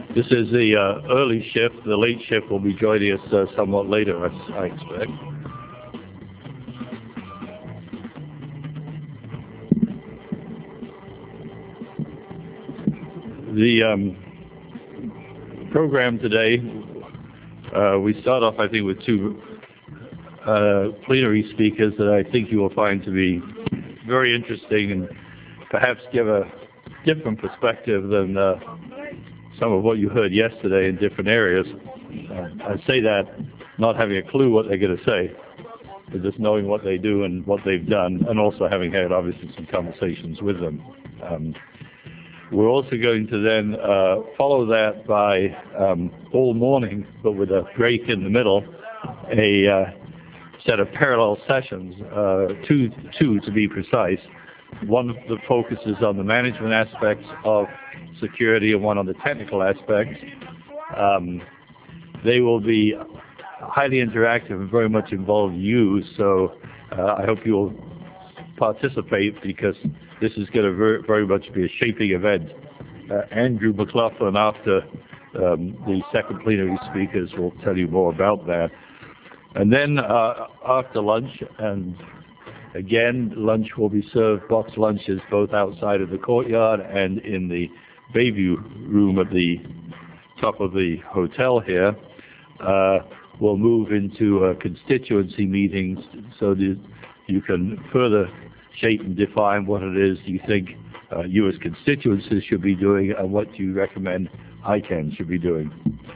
This is the early shift. The late shift will be joining us somewhat later, I expect. The program today, we start off, I think, with two plenary speakers that I think you will find to be very interesting and perhaps give a different perspective than some of what you heard yesterday in different areas. I say that not having a clue what they're going to say, but just knowing what they do and what they've done, and also having had obviously some conversations with them. We're also going to then follow that by all morning, but with a break in the middle, a set of parallel sessions, two to be precise. One that focuses on the management aspects of security and one on the technical aspects. They will be highly interactive and very much involve you, so I hope you'll participate because this is going to very much be a shaping event. Andrew McLaughlin, after the second plenary speakers, will tell you more about that. And then after lunch, and again, lunch will be served, box lunches, both outside of the courtyard and in the Bayview room at the top of the hotel here. We'll move into constituency meetings so that you can further shape and define what it is you think you as constituencies should be doing and what you recommend ICANN should be doing.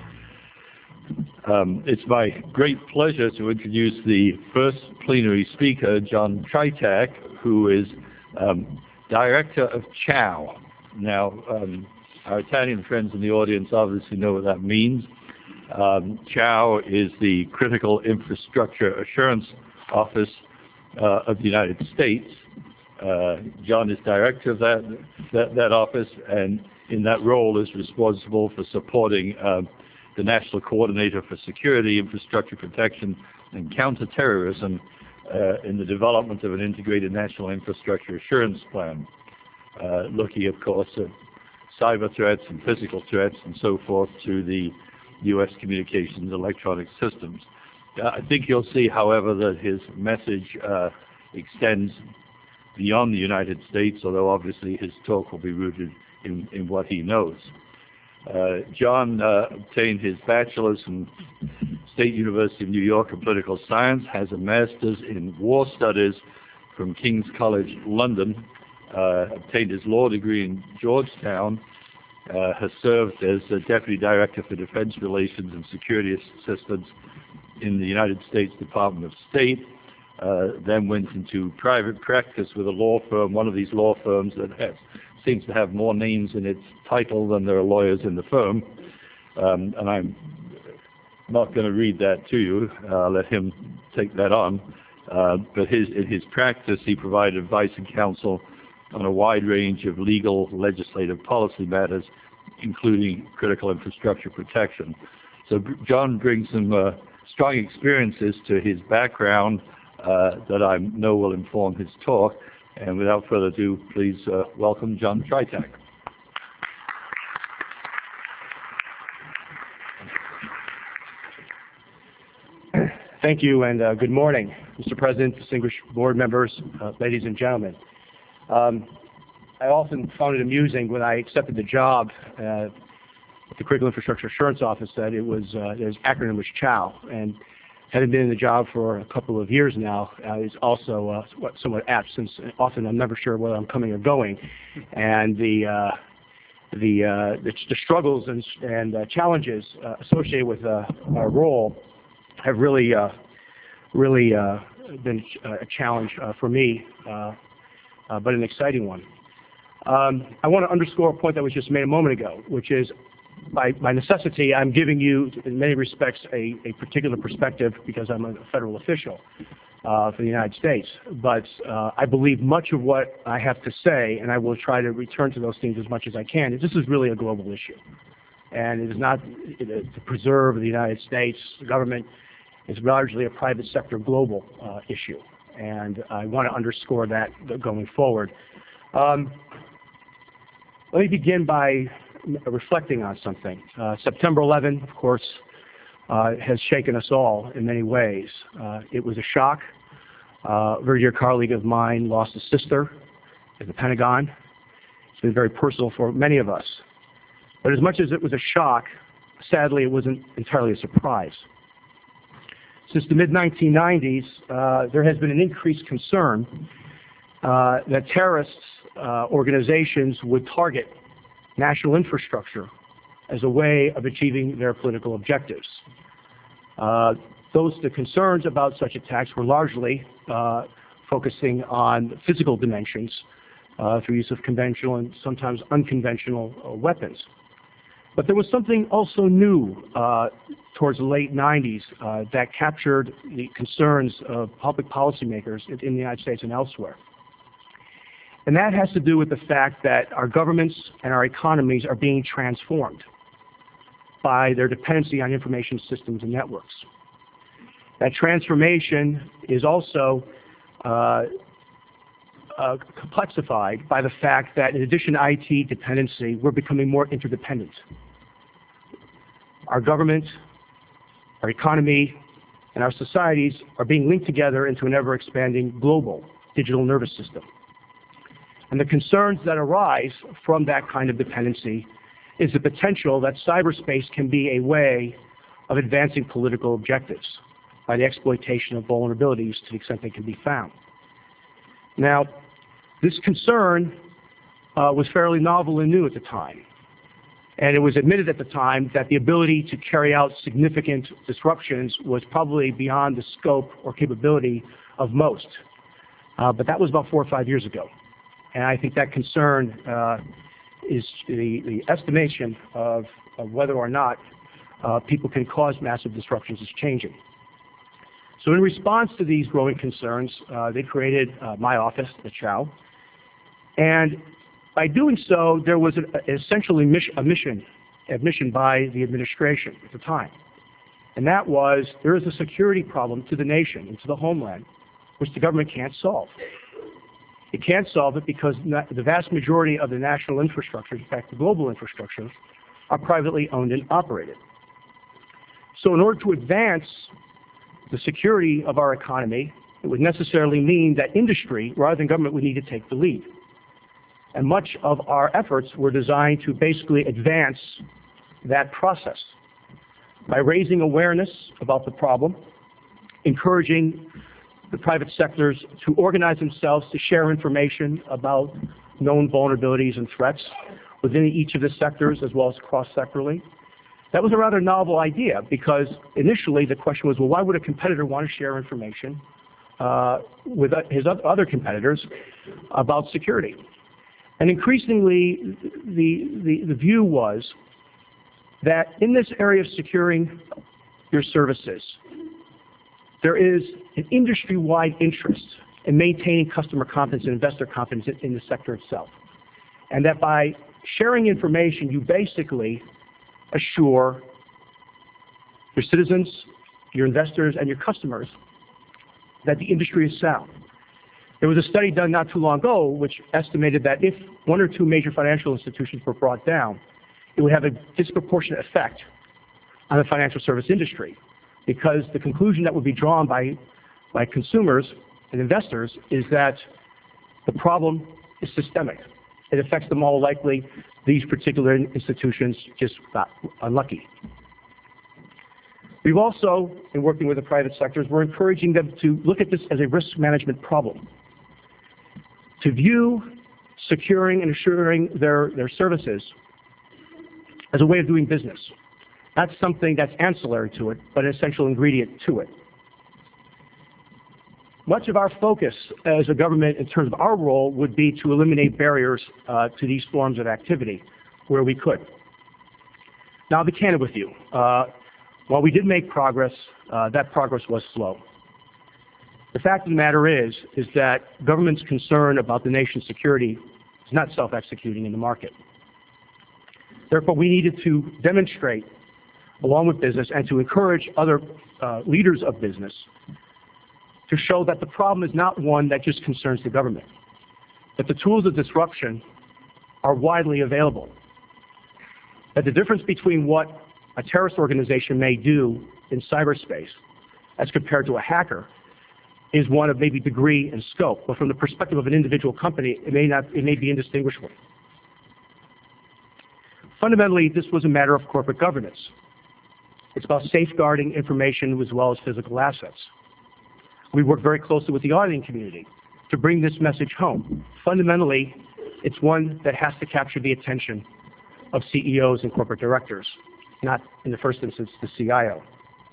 It's my great pleasure to introduce the first plenary speaker, John Tritak, who is Director of CHOW. Now, our Italian friends in the audience obviously know what that means. CHOW is the Critical Infrastructure Assurance Office of the United States. John is director of that office, and in that role is responsible for supporting the National Coordinator for Security, Infrastructure Protection, and Counterterrorism in the development of an integrated national infrastructure assurance plan, looking, of course, at cyber threats and physical threats and so forth to the U.S. communications electronic systems. I think you'll see, however, that his message extends beyond the United States, although obviously his talk will be rooted in what he knows. John obtained his bachelor's from State University of New York in political science, has a master's in war studies from King's College London, obtained his law degree in Georgetown, has served as a Deputy Director for Defense Relations and Security Assistance in the United States Department of State, then went into private practice with a law firm, one of these law firms that seems to have more names in its title than there are lawyers in the firm. And I'm not going to read that to you. I'll let him take that on. But in his practice, he provided advice and counsel on a wide range of legal, legislative policy matters, including critical infrastructure protection. So John brings some strong experiences to his background that I know will inform his talk. And without further ado, please welcome John Tritak. Thank you, and good morning, Mr. President, distinguished board members, ladies and gentlemen. I often found it amusing when I accepted the job at the Critical Infrastructure Assurance Office that his acronym was CHOW, and having been in the job for a couple of years now is also somewhat apt, since often I'm never sure whether I'm coming or going, and the struggles and challenges associated with our role have really been a challenge for me, but an exciting one. I want to underscore a point that was just made a moment ago, which is by necessity, I'm giving you, in many respects, a particular perspective because I'm a federal official for the United States. But I believe much of what I have to say, and I will try to return to those things as much as I can, is this is really a global issue. And it is not to preserve the United States government. It's largely a private sector global issue. And I want to underscore that going forward. Let me begin by reflecting on something. September 11, of course, has shaken us all in many ways. It was a shock. A very dear colleague of mine lost a sister at the Pentagon. It's been very personal for many of us. But as much as it was a shock, sadly, it wasn't entirely a surprise. Since the mid-1990s, there has been an increased concern that terrorist organizations would target national infrastructure as a way of achieving their political objectives. The concerns about such attacks were largely focusing on physical dimensions through use of conventional and sometimes unconventional weapons. But there was something also new towards the late 90s that captured the concerns of public policymakers in the United States and elsewhere. And that has to do with the fact that our governments and our economies are being transformed by their dependency on information systems and networks. That transformation is also complexified by the fact that in addition to IT dependency, we're becoming more interdependent. Our government, our economy, and our societies are being linked together into an ever-expanding global digital nervous system. And the concerns that arise from that kind of dependency is the potential that cyberspace can be a way of advancing political objectives by the exploitation of vulnerabilities to the extent they can be found. Now, this concern was fairly novel and new at the time. And it was admitted at the time that the ability to carry out significant disruptions was probably beyond the scope or capability of most. But that was about 4 or 5 years ago. And I think that concern is the estimation of whether or not people can cause massive disruptions is changing. So in response to these growing concerns, they created my office, the Chao. And by doing so, there was essentially admission by the administration at the time. And that was, there is a security problem to the nation and to the homeland, which the government can't solve. It can't solve it because the vast majority of the national infrastructure, in fact the global infrastructure, are privately owned and operated. So in order to advance the security of our economy, it would necessarily mean that industry, rather than government, would need to take the lead. And much of our efforts were designed to basically advance that process by raising awareness about the problem, encouraging the private sectors to organize themselves to share information about known vulnerabilities and threats within each of the sectors as well as cross-sectorally. That was a rather novel idea because initially the question was, well, why would a competitor want to share information with his other competitors about security? And increasingly, the view was that in this area of securing your services, there is an industry-wide interest in maintaining customer confidence and investor confidence in the sector itself. And that by sharing information, you basically assure your citizens, your investors, and your customers that the industry is sound. There was a study done not too long ago which estimated that if 1 or 2 major financial institutions were brought down, it would have a disproportionate effect on the financial service industry, because the conclusion that would be drawn by consumers and investors is that the problem is systemic. It affects them all likely. These particular institutions just got unlucky. We've also, in working with the private sectors, we're encouraging them to look at this as a risk management problem, to view securing and assuring their services as a way of doing business. That's something that's ancillary to it, but an essential ingredient to it. Much of our focus as a government in terms of our role would be to eliminate barriers to these forms of activity where we could. Now, I'll be candid with you. While we did make progress, that progress was slow. The fact of the matter is that government's concern about the nation's security is not self-executing in the market. Therefore, we needed to demonstrate, along with business, and to encourage other leaders of business to show that the problem is not one that just concerns the government, that the tools of disruption are widely available, that the difference between what a terrorist organization may do in cyberspace as compared to a hacker is one of maybe degree and scope, but from the perspective of an individual company, it may be indistinguishable. Fundamentally, this was a matter of corporate governance. It's about safeguarding information as well as physical assets. We work very closely with the auditing community to bring this message home. Fundamentally, it's one that has to capture the attention of CEOs and corporate directors, not in the first instance the CIO.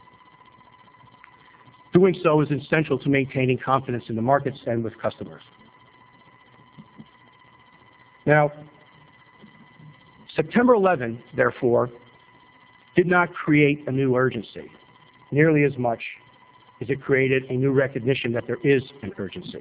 Doing so is essential to maintaining confidence in the markets and with customers. Now, September 11, therefore, did not create a new urgency, nearly as much as it created a new recognition that there is an urgency.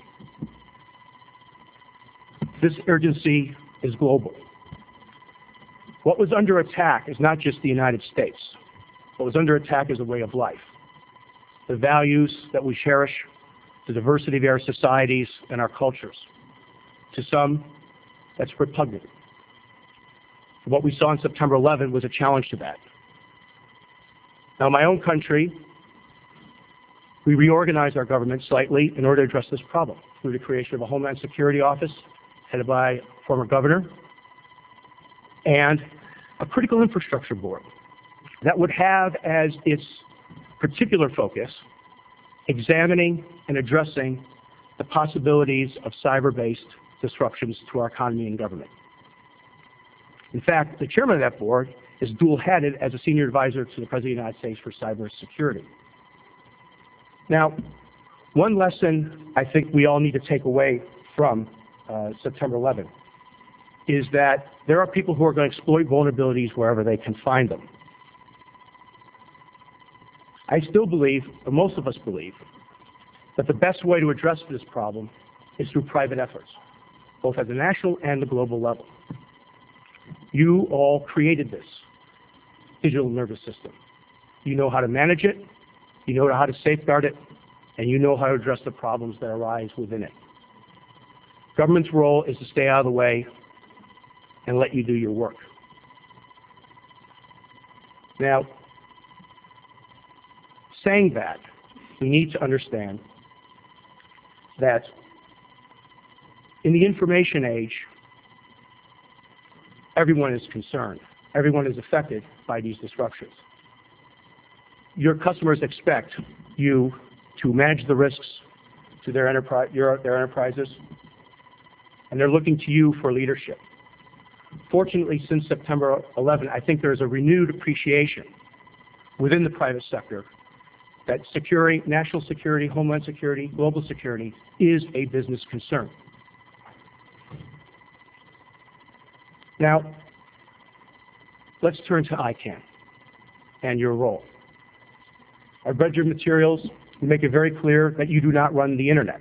This urgency is global. What was under attack is not just the United States. What was under attack is a way of life. The values that we cherish, the diversity of our societies and our cultures. To some, that's repugnant. What we saw on September 11 was a challenge to that. Now, in my own country, we reorganized our government slightly in order to address this problem through the creation of a Homeland Security Office headed by a former governor and a critical infrastructure board that would have as its particular focus examining and addressing the possibilities of cyber-based disruptions to our economy and government. In fact, the chairman of that board is dual-headed as a senior advisor to the President of the United States for cyber security. Now, one lesson I think we all need to take away from September 11 is that there are people who are going to exploit vulnerabilities wherever they can find them. I still believe, or most of us believe, that the best way to address this problem is through private efforts, both at the national and the global level. You all created this digital nervous system. You know how to manage it, you know how to safeguard it, and you know how to address the problems that arise within it. Government's role is to stay out of the way and let you do your work. Now, saying that, we need to understand that in the information age, everyone is concerned. Everyone is affected by these disruptions. Your customers expect you to manage the risks to their enterprises, and they're looking to you for leadership. Fortunately, since September 11, I think there's a renewed appreciation within the private sector that securing national security, homeland security, global security is a business concern. Now, let's turn to ICANN and your role. I've read your materials. You make it very clear that you do not run the internet.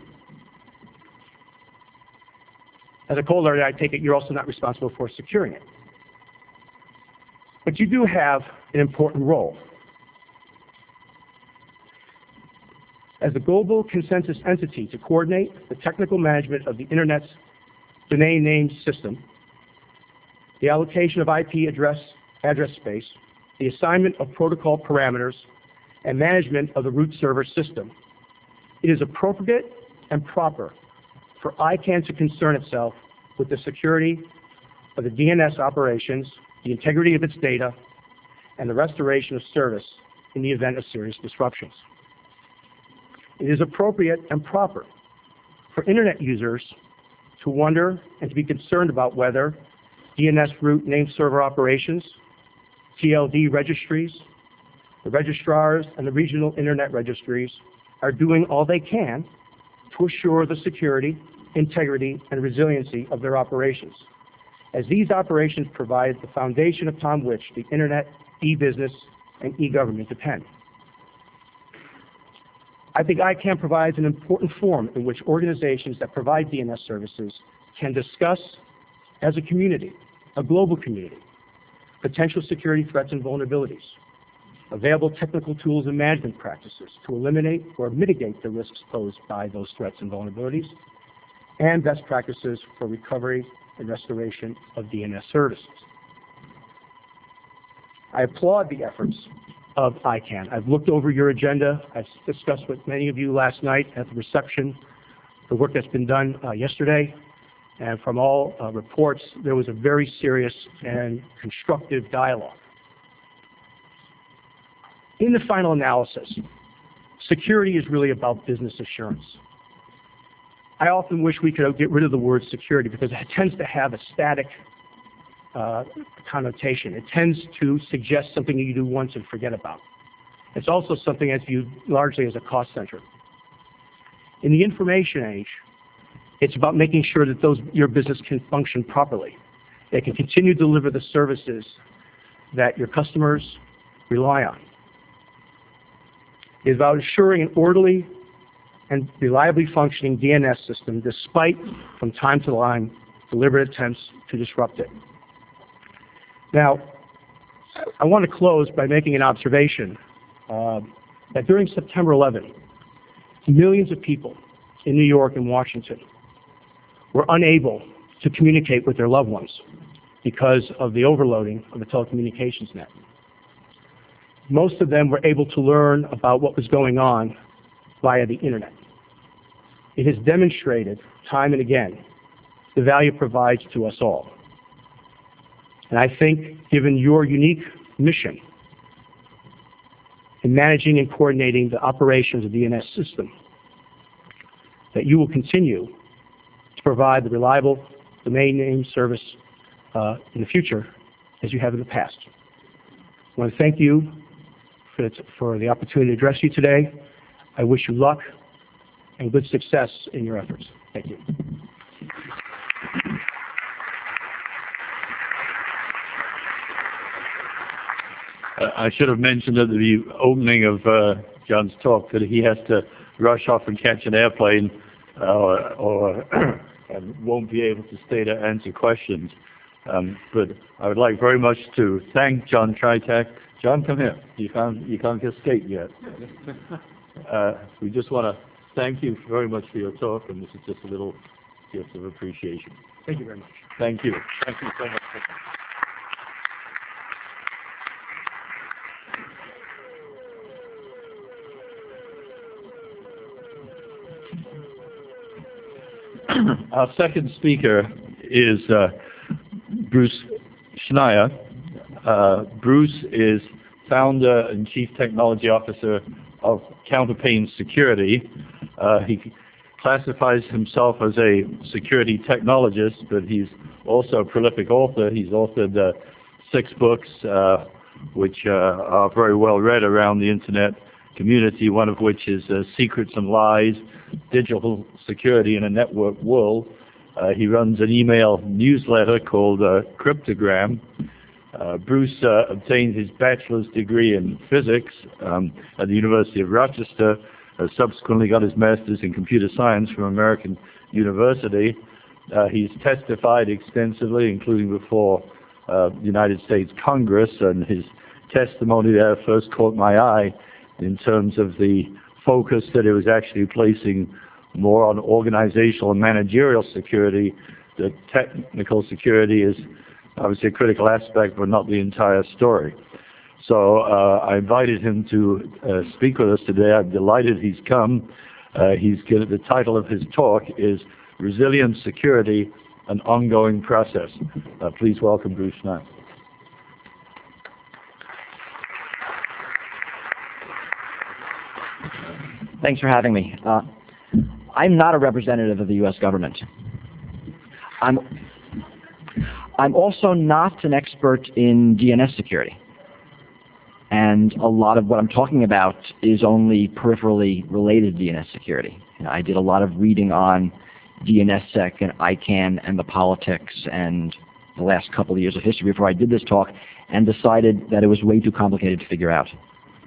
As a corollary, I take it you're also not responsible for securing it. But you do have an important role. As a global consensus entity to coordinate the technical management of the Internet's domain name system, the allocation of IP address space, the assignment of protocol parameters, and management of the root server system, it is appropriate and proper for ICANN to concern itself with the security of the DNS operations, the integrity of its data, and the restoration of service in the event of serious disruptions. It is appropriate and proper for Internet users to wonder and to be concerned about whether DNS root name server operations, TLD registries, the registrars, and the regional Internet registries are doing all they can to assure the security, integrity, and resiliency of their operations, as these operations provide the foundation upon which the Internet, e-business, and e-government depend. I think ICANN provides an important forum in which organizations that provide DNS services can discuss as a community, a global community, potential security threats and vulnerabilities, available technical tools and management practices to eliminate or mitigate the risks posed by those threats and vulnerabilities, and best practices for recovery and restoration of DNS services. I applaud the efforts of ICANN. I've looked over your agenda. I discussed with many of you last night at the reception the work that's been done yesterday. And from all reports, there was a very serious and constructive dialogue. In the final analysis, security is really about business assurance. I often wish we could get rid of the word security because it tends to have a static connotation. It tends to suggest something you do once and forget about. It's also something that's viewed largely as a cost center. In the information age, it's about making sure that your business can function properly. They can continue to deliver the services that your customers rely on. It's about ensuring an orderly and reliably functioning DNS system despite, from time to time, deliberate attempts to disrupt it. Now, I want to close by making an observation that during September 11, millions of people in New York and Washington were unable to communicate with their loved ones because of the overloading of the telecommunications net. Most of them were able to learn about what was going on via the internet. It has demonstrated time and again the value it provides to us all. And I think, given your unique mission in managing and coordinating the operations of the DNS system, that you will continue to provide the reliable domain name service in the future as you have in the past. I want to thank you for the opportunity to address you today. I wish you luck and good success in your efforts. Thank you. I should have mentioned at the opening of John's talk that he has to rush off and catch an airplane and won't be able to stay to answer questions. But I would like very much to thank John Tritek. John, come here. You can't escape yet. We just want to thank you very much for your talk, and this is just a little gift of appreciation. Thank you very much. Thank you. Thank you so much. Our second speaker is Bruce Schneier. Bruce is founder and chief technology officer of Counterpane Security. He classifies himself as a security technologist, but he's also a prolific author. He's authored 6 books, which are very well read around the internet community, one of which is Secrets and Lies, Digital Security in a Network World. He runs an email newsletter called Cryptogram. Bruce obtained his bachelor's degree in physics at the University of Rochester, subsequently got his master's in computer science from American University. He's testified extensively, including before the United States Congress, and his testimony there first caught my eye in terms of the focus that it was actually placing more on organizational and managerial security. The technical security is obviously a critical aspect, but not the entire story. So I invited him to speak with us today. I'm delighted he's come. The title of his talk is Resilient Security, an Ongoing Process. Please welcome Bruce Schneier. Thanks for having me. I'm not a representative of the U.S. government. I'm also not an expert in DNS security. And a lot of what I'm talking about is only peripherally related to DNS security. I did a lot of reading on DNSSEC and ICANN and the politics and the last couple of years of history before I did this talk, and decided that it was way too complicated to figure out.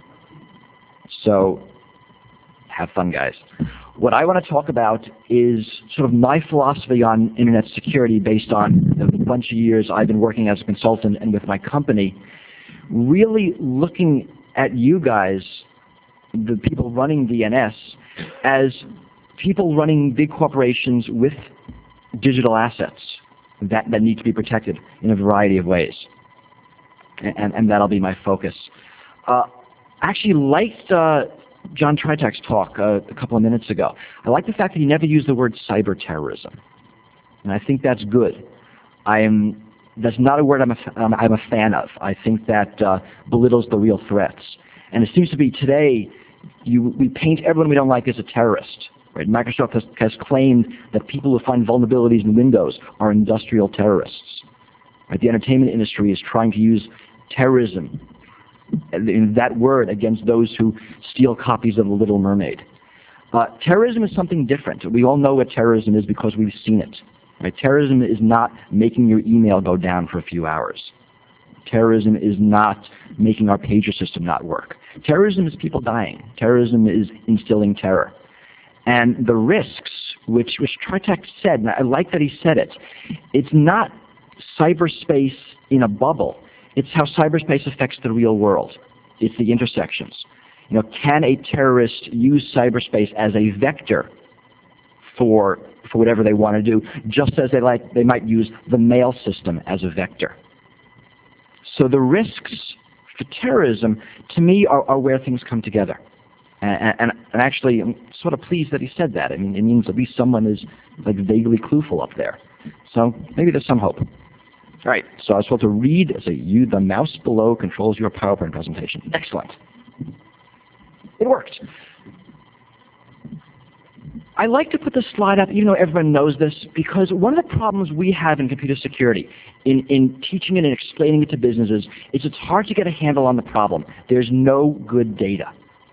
So, have fun, guys. What I want to talk about is sort of my philosophy on internet security based on the bunch of years I've been working as a consultant and with my company, really looking at you guys, the people running DNS, as people running big corporations with digital assets that need to be protected in a variety of ways. and that'll be my focus. I actually liked John Tritek's talk a couple of minutes ago. I like the fact that he never used the word cyber terrorism, and I think that's good. That's not a word I'm a fan of. I think that belittles the real threats. And it seems to be today, we paint everyone we don't like as a terrorist. Right? Microsoft has claimed that people who find vulnerabilities in Windows are industrial terrorists. Right? The entertainment industry is trying to use terrorism, that word, against those who steal copies of The Little Mermaid. Terrorism is something different. We all know what terrorism is because we've seen it. Right? Terrorism is not making your email go down for a few hours. Terrorism is not making our pager system not work. Terrorism is people dying. Terrorism is instilling terror. And the risks, which Tritek said, and I like that he said it, it's not cyberspace in a bubble. It's how cyberspace affects the real world. It's the intersections. Can a terrorist use cyberspace as a vector for whatever they want to do, just as they might use the mail system as a vector? So the risks for terrorism, to me, are where things come together. And actually, I'm sort of pleased that he said that. I mean, it means at least someone is vaguely clueful up there. So maybe there's some hope. All right, so I was supposed to read, the mouse below controls your PowerPoint presentation. Excellent. It worked. I like to put this slide up, even though everyone knows this, because one of the problems we have in computer security, in teaching it and explaining it to businesses, is it's hard to get a handle on the problem. There's no good data.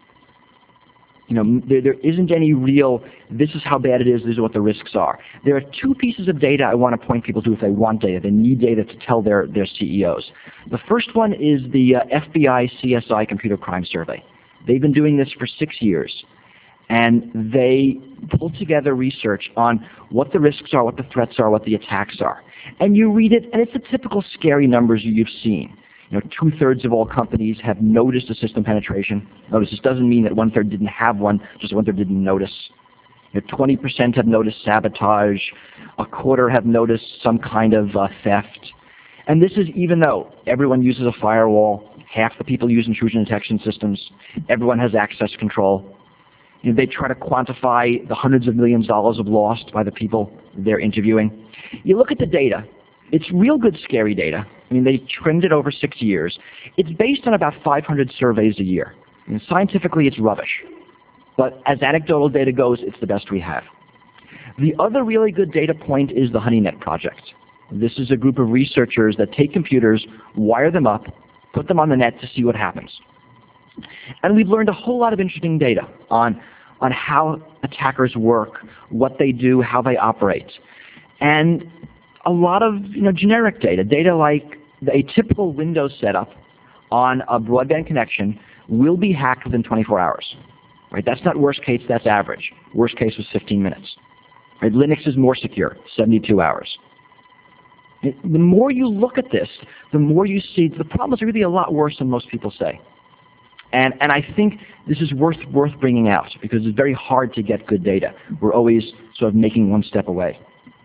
There isn't any real, this is how bad it is, these are what the risks are. There are two pieces of data I want to point people to if they want data. They need data to tell their CEOs. The first one is the FBI CSI Computer Crime Survey. They've been doing this for 6 years. And they pull together research on what the risks are, what the threats are, what the attacks are. And you read it, and it's the typical scary numbers you've seen. 2/3 of all companies have noticed a system penetration. Notice this doesn't mean that 1/3 didn't have one, just 1/3 didn't notice. 20% have noticed sabotage. 1/4 have noticed some kind of theft. And this is even though everyone uses a firewall, half the people use intrusion detection systems, everyone has access control. They try to quantify the hundreds of millions of dollars of lost by the people they're interviewing. You look at the data. It's real good, scary data. I mean, they trended over 6 years. It's based on about 500 surveys a year. And scientifically, it's rubbish. But as anecdotal data goes, it's the best we have. The other really good data point is the HoneyNet project. This is a group of researchers that take computers, wire them up, put them on the net to see what happens. And we've learned a whole lot of interesting data on how attackers work, what they do, how they operate. And a lot of generic data like a typical Windows setup on a broadband connection will be hacked within 24 hours. Right? That's not worst case, that's average. Worst case was 15 minutes. Right? Linux is more secure, 72 hours. The more you look at this, the more you see the problems are really a lot worse than most people say. And I think this is worth bringing out because it's very hard to get good data. We're always sort of making one step away.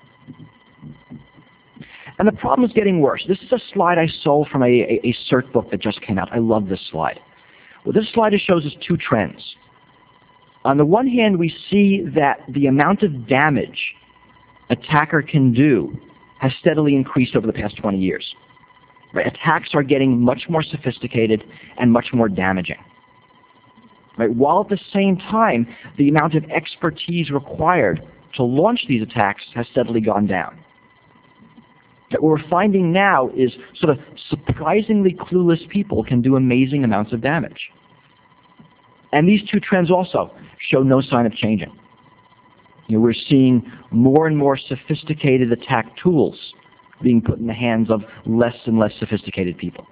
And the problem is getting worse. This is a slide I stole from a CERT book that just came out. I love this slide. What this slide shows us two trends. On the one hand, we see that the amount of damage attacker can do has steadily increased over the past 20 years. Right? Attacks are getting much more sophisticated and much more damaging. Right? While at the same time, the amount of expertise required to launch these attacks has steadily gone down. What we're finding now is sort of surprisingly clueless people can do amazing amounts of damage. And these two trends also show no sign of changing. We're seeing more and more sophisticated attack tools being put in the hands of less and less sophisticated people.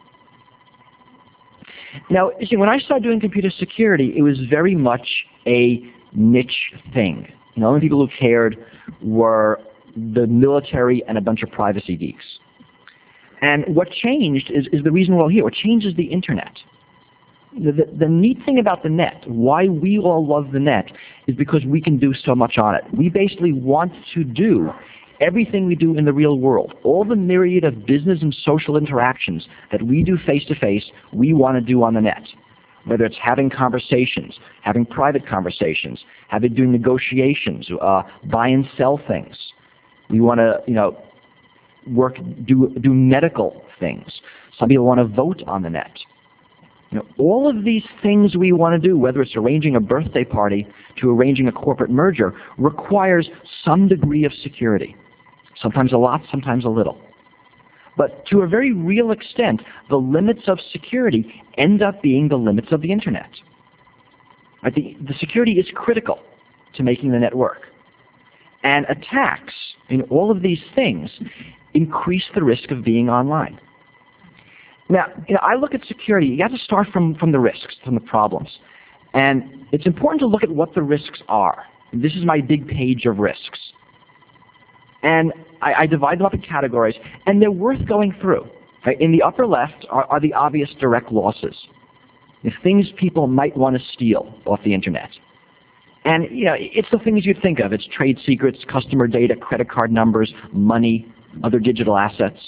Now, you see, when I started doing computer security, it was very much a niche thing. The only people who cared were the military and a bunch of privacy geeks. And what changed is the reason we're all here. What changed is the internet. The neat thing about the net, why we all love the net, is because we can do so much on it. We basically want to do everything we do in the real world, all the myriad of business and social interactions that we do face-to-face, we want to do on the net. Whether it's having conversations, having private conversations, doing negotiations, buy and sell things. We want to, do medical things. Some people want to vote on the net. All of these things we want to do, whether it's arranging a birthday party to arranging a corporate merger, requires some degree of security. Sometimes a lot, sometimes a little. But to a very real extent, the limits of security end up being the limits of the Internet. Right? The security is critical to making the net work. And attacks in all of these things increase the risk of being online. Now, I look at security. You have to start from the risks, from the problems. And it's important to look at what the risks are. This is my big page of risks. And I divide them up in categories, and they're worth going through. Right? In the upper left are the obvious direct losses. The things people might want to steal off the Internet. And, it's the things you'd think of. It's trade secrets, customer data, credit card numbers, money, other digital assets.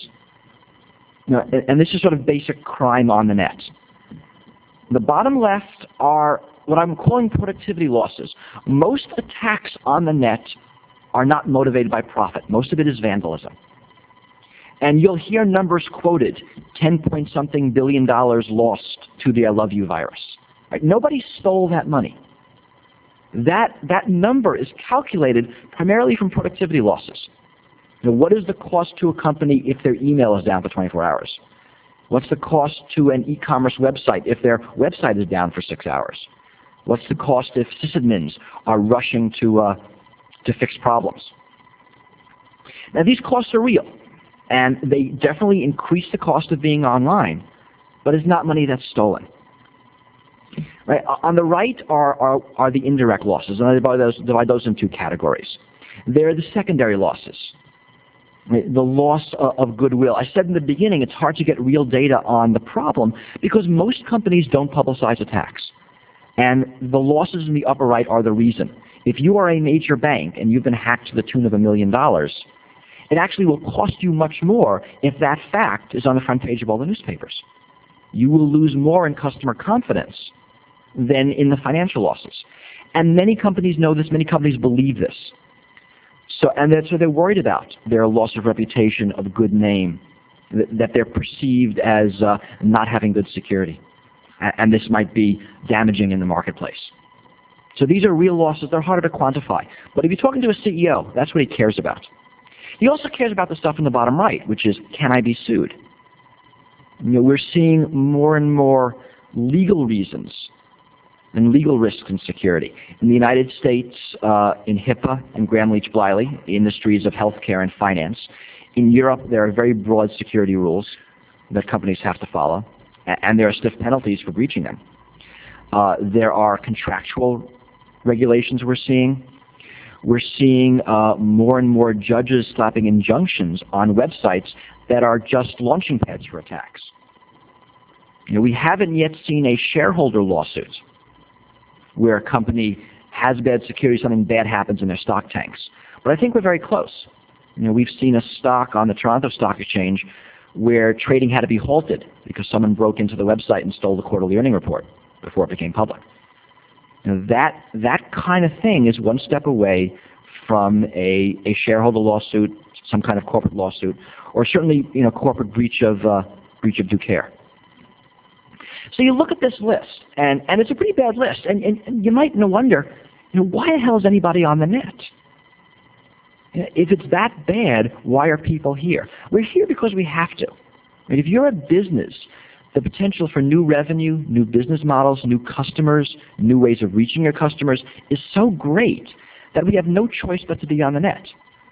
And this is sort of basic crime on the net. The bottom left are what I'm calling productivity losses. Most attacks on the net are not motivated by profit. Most of it is vandalism. And you'll hear numbers quoted, 10-point-something billion lost to the I Love You virus. Right? Nobody stole that money. That number is calculated primarily from productivity losses. What is the cost to a company if their email is down for 24 hours? What's the cost to an e-commerce website if their website is down for 6 hours? What's the cost if sysadmins are rushing to fix problems? Now, these costs are real, and they definitely increase the cost of being online, but it's not money that's stolen. Right? On the right are the indirect losses, and I divide those in two categories. They're the secondary losses. The loss of goodwill. I said in the beginning, it's hard to get real data on the problem because most companies don't publicize attacks. And the losses in the upper right are the reason. If you are a major bank and you've been hacked to the tune of $1 million, it actually will cost you much more if that fact is on the front page of all the newspapers. You will lose more in customer confidence than in the financial losses. And many companies know this, many companies believe this. So they're worried about their loss of reputation, of good name, that they're perceived as not having good security. And this might be damaging in the marketplace. So these are real losses. They're harder to quantify. But if you're talking to a CEO, that's what he cares about. He also cares about the stuff in the bottom right, which is, can I be sued? We're seeing more and more legal reasons and legal risks in security. In the United States, in HIPAA and Gramm-Leach-Bliley, the industries of healthcare and finance. In Europe, there are very broad security rules that companies have to follow, and there are stiff penalties for breaching them. There are contractual regulations we're seeing. We're seeing more and more judges slapping injunctions on websites that are just launching pads for attacks. We haven't yet seen a shareholder lawsuit where a company has bad security, something bad happens in their stock tanks. But I think we're very close. We've seen a stock on the Toronto Stock Exchange where trading had to be halted because someone broke into the website and stole the quarterly earning report before it became public. That kind of thing is one step away from a shareholder lawsuit, some kind of corporate lawsuit, or certainly corporate breach of due care. So you look at this list, and it's a pretty bad list, and you might wonder, why the hell is anybody on the net? If it's that bad, why are people here? We're here because we have to. If you're a business, the potential for new revenue, new business models, new customers, new ways of reaching your customers is so great that we have no choice but to be on the net.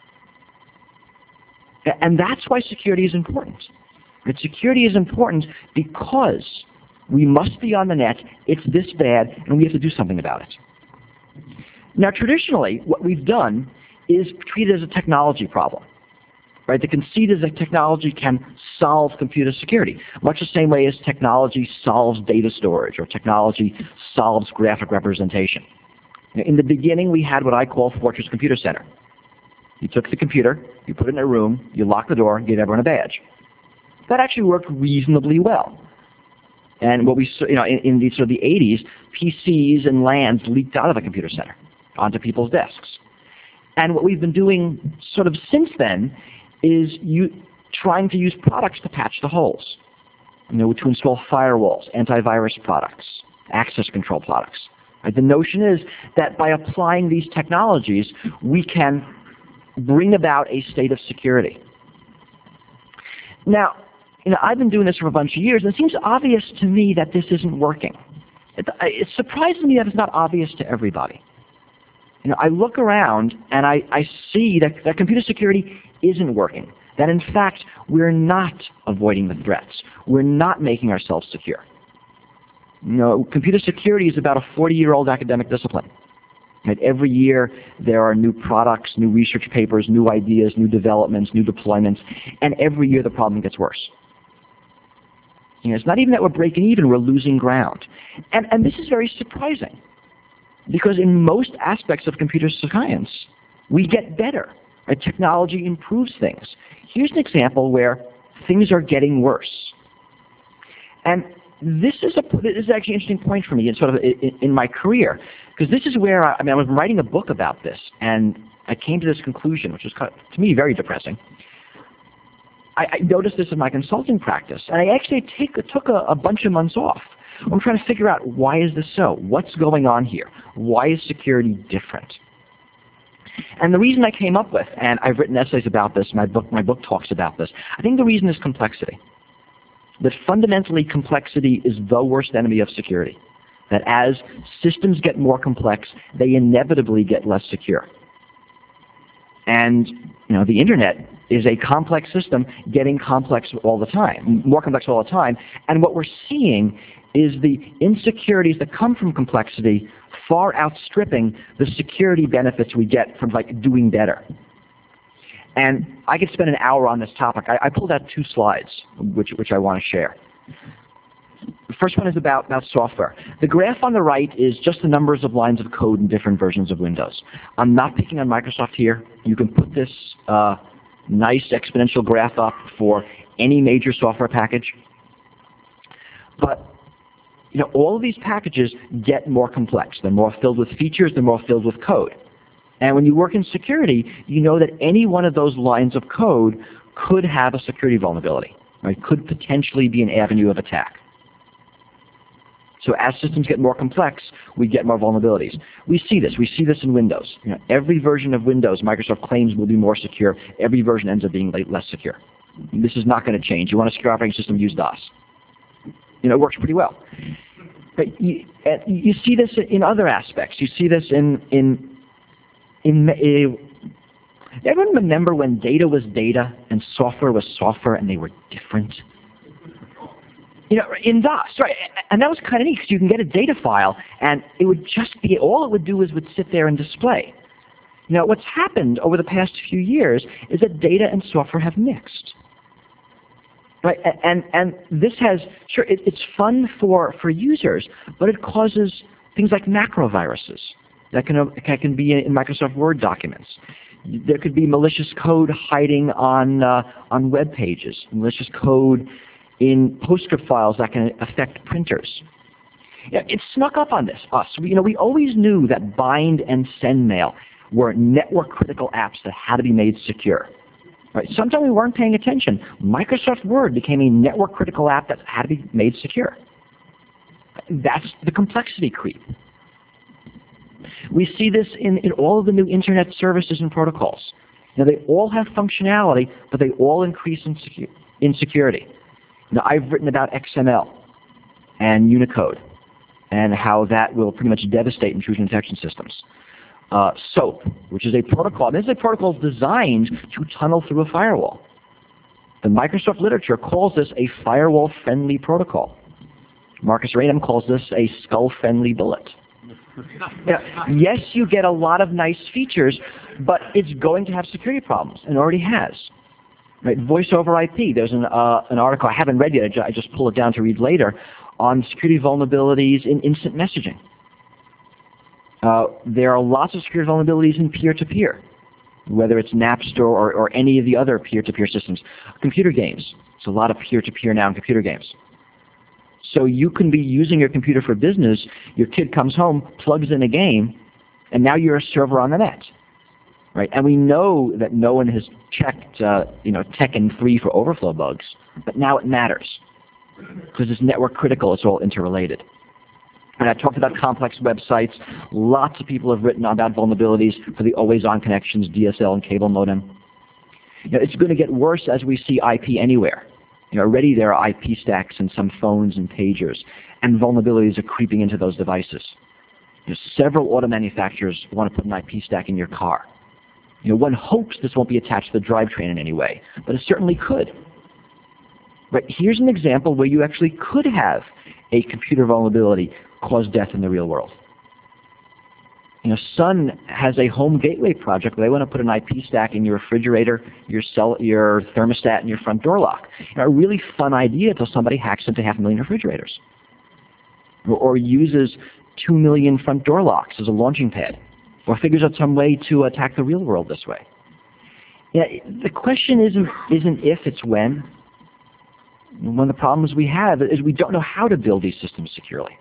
And that's why security is important. And security is important because we must be on the net, it's this bad, and we have to do something about it. Now, traditionally, what we've done is treat it as a technology problem. Right? The conceit is that technology can solve computer security, much the same way as technology solves data storage or technology solves graphic representation. In the beginning, we had what I call Fortress Computer Center. You took the computer, you put it in a room, you locked the door, gave everyone a badge. That actually worked reasonably well. And what we saw, in the sort of the 80s, PCs and LANs leaked out of the computer center onto people's desks. And what we've been doing sort of since then is trying to use products to patch the holes. To install firewalls, antivirus products, access control products. Right? The notion is that by applying these technologies, we can bring about a state of security. Now, I've been doing this for a bunch of years, and it seems obvious to me that this isn't working. It surprises me that it's not obvious to everybody. I look around and I see that computer security isn't working. That in fact, we're not avoiding the threats. We're not making ourselves secure. Computer security is about a 40-year-old academic discipline. Right? Every year there are new products, new research papers, new ideas, new developments, new deployments, and every year the problem gets worse. It's not even that we're breaking even, we're losing ground. And this is very surprising, because in most aspects of computer science, we get better. Right? Technology improves things. Here's an example where things are getting worse. And this is actually an interesting point for me in my career, because this is where I was writing a book about this, and I came to this conclusion, which was, to me, very depressing. I noticed this in my consulting practice, and I actually took a bunch of months off. I'm trying to figure out, why is this so? What's going on here? Why is security different? And the reason I came up with, and I've written essays about this, my book talks about this, I think the reason is complexity. That fundamentally complexity is the worst enemy of security. That as systems get more complex, they inevitably get less secure. And the internet is a complex system getting complex all the time, more complex all the time. And what we're seeing is the insecurities that come from complexity far outstripping the security benefits we get from doing better. And I could spend an hour on this topic. I pulled out 2 slides, which I want to share. The first one is about software. The graph on the right is just the numbers of lines of code in different versions of Windows. I'm not picking on Microsoft here. You can put this nice exponential graph up for any major software package. But all of these packages get more complex. They're more filled with features. They're more filled with code. And when you work in security, you know that any one of those lines of code could have a security vulnerability. Right? Could potentially be an avenue of attack. So as systems get more complex, we get more vulnerabilities. We see this. We see this in Windows. Every version of Windows Microsoft claims will be more secure. Every version ends up being less secure. This is not going to change. You want a secure operating system, use DOS. It works pretty well. But you see this in other aspects. You see this in everyone remember when data was data and software was software and they were different? In DOS, right? And that was kind of neat, because you can get a data file and it would just be, all it would do is would sit there and display. What's happened over the past few years is that data and software have mixed. Right? And this has, sure, it's fun for users, but it causes things like macroviruses that can be in Microsoft Word documents. There could be malicious code hiding on web pages, malicious code in PostScript files that can affect printers. It snuck up on us. We always knew that bind and send mail were network critical apps that had to be made secure. Right? Sometimes we weren't paying attention. Microsoft Word became a network critical app that had to be made secure. That's the complexity creep. We see this in all of the new internet services and protocols. They all have functionality, but they all increase in security. I've written about XML and Unicode and how that will pretty much devastate intrusion detection systems. SOAP, which is a protocol. This is a protocol designed to tunnel through a firewall. The Microsoft literature calls this a firewall-friendly protocol. Marcus Raynham calls this a skull-friendly bullet. Yes, you get a lot of nice features, but it's going to have security problems, and already has. Right? Voice over IP. There's an article I haven't read yet. I just pull it down to read later on security vulnerabilities in instant messaging. There are lots of security vulnerabilities in peer-to-peer. whether it's Napster or any of the other peer-to-peer systems. Computer games. It's a lot of peer-to-peer now in computer games. So you can be using your computer for business. Your kid comes home, plugs in a game, and now you're a server on the net. Right? And we know that no one has checked, Tekken 3 for overflow bugs, but now it matters because it's network critical. It's all interrelated. And I talked about complex websites. Lots of people have written about vulnerabilities for the always-on connections, DSL and cable modem. It's going to get worse as we see IP anywhere. Already there are IP stacks in some phones and pagers, and vulnerabilities are creeping into those devices. Several auto manufacturers want to put an IP stack in your car. One hopes this won't be attached to the drivetrain in any way, but it certainly could. But here's an example where you actually could have a computer vulnerability cause death in the real world. Sun has a home gateway project where they want to put an IP stack in your refrigerator, your thermostat, and your front door lock. A really fun idea until somebody hacks into 500,000 refrigerators. Or uses 2 million front door locks as a launching pad. Or figures out some way to attack the real world this way. The question isn't if, it's when. One of the problems we have is we don't know how to build these systems securely.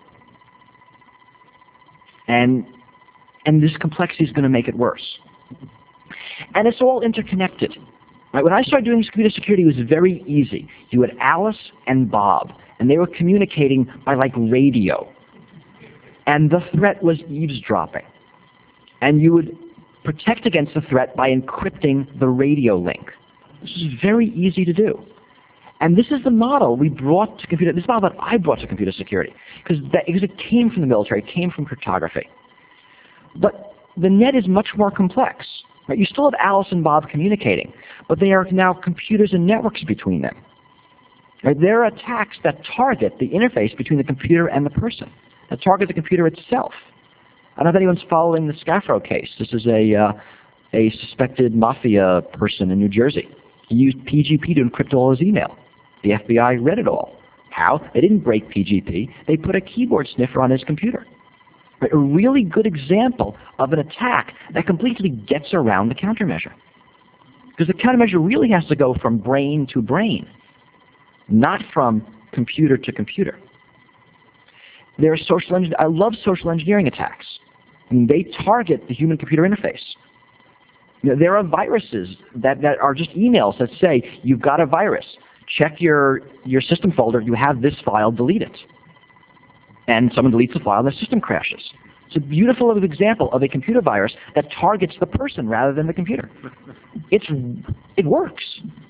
And this complexity is going to make it worse. And it's all interconnected. Right? When I started doing computer security, it was very easy. You had Alice and Bob, and they were communicating by radio. And the threat was eavesdropping. And you would protect against the threat by encrypting the radio link. This is very easy to do. And this is the model we brought to computer. This is the model that I brought to computer security because it came from the military, it came from cryptography. But the net is much more complex. Right? You still have Alice and Bob communicating, but they are now computers and networks between them. Right? There are attacks that target the interface between the computer and the person, that target the computer itself. I don't know if anyone's following the Scafro case. This is a suspected mafia person in New Jersey. He used PGP to encrypt all his email. The FBI read it all. How? They didn't break PGP. They put a keyboard sniffer on his computer. A really good example of an attack that completely gets around the countermeasure. Because the countermeasure really has to go from brain to brain, not from computer to computer. There are I love social engineering attacks. They target the human-computer interface. There are viruses that are just emails that say, you've got a virus. Check your system folder. You have this file. Delete it. And someone deletes the file and the system crashes. It's a beautiful example of a computer virus that targets the person rather than the computer. It works.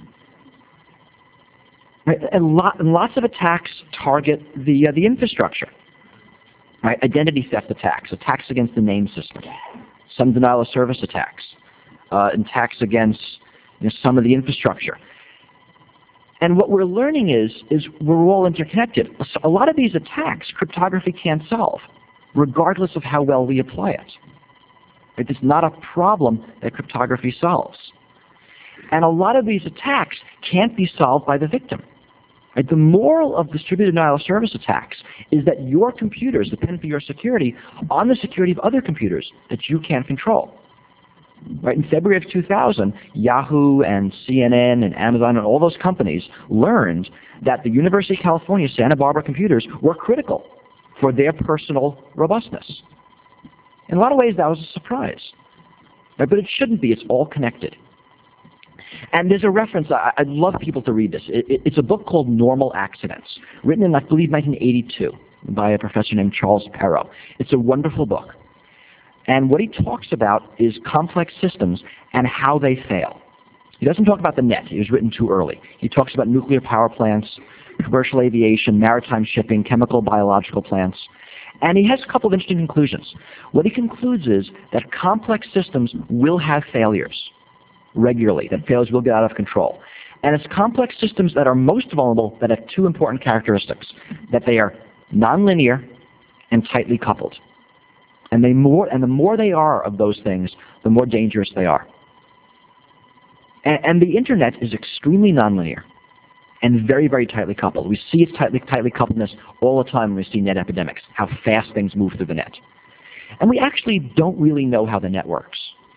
Right? And lots of attacks target the infrastructure. Right? Identity theft attacks against the name system, some denial of service attacks, attacks against some of the infrastructure. And what we're learning is we're all interconnected. A lot of these attacks, cryptography can't solve, regardless of how well we apply it. It's not a problem that cryptography solves. And a lot of these attacks can't be solved by the victim. Right? The moral of distributed denial of service attacks is that your computers depend for your security on the security of other computers that you can't control. Right? In February of 2000, Yahoo and CNN and Amazon and all those companies learned that the University of California, Santa Barbara computers were critical for their personal robustness. In a lot of ways, that was a surprise. Right? But it shouldn't be. It's all connected. And there's a reference, I'd love people to read this. It's a book called Normal Accidents, written in, I believe, 1982 by a professor named Charles Perrow. It's a wonderful book. And what he talks about is complex systems and how they fail. He doesn't talk about the net. It was written too early. He talks about nuclear power plants, commercial aviation, maritime shipping, chemical, biological plants. And he has a couple of interesting conclusions. What he concludes is that complex systems will have failures regularly, that failures will get out of control. And it's complex systems that are most vulnerable that have two important characteristics, that they are nonlinear and tightly coupled. And the more they are of those things, the more dangerous they are. And the internet is extremely nonlinear and very, very tightly coupled. We see its tightly coupledness all the time when we see net epidemics, how fast things move through the net. And we actually don't really know how the net works.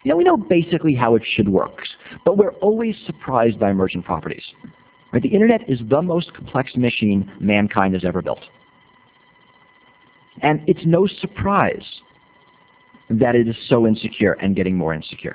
We know basically how it should work, but we're always surprised by emergent properties. Right? The internet is the most complex machine mankind has ever built. And it's no surprise that it is so insecure and getting more insecure.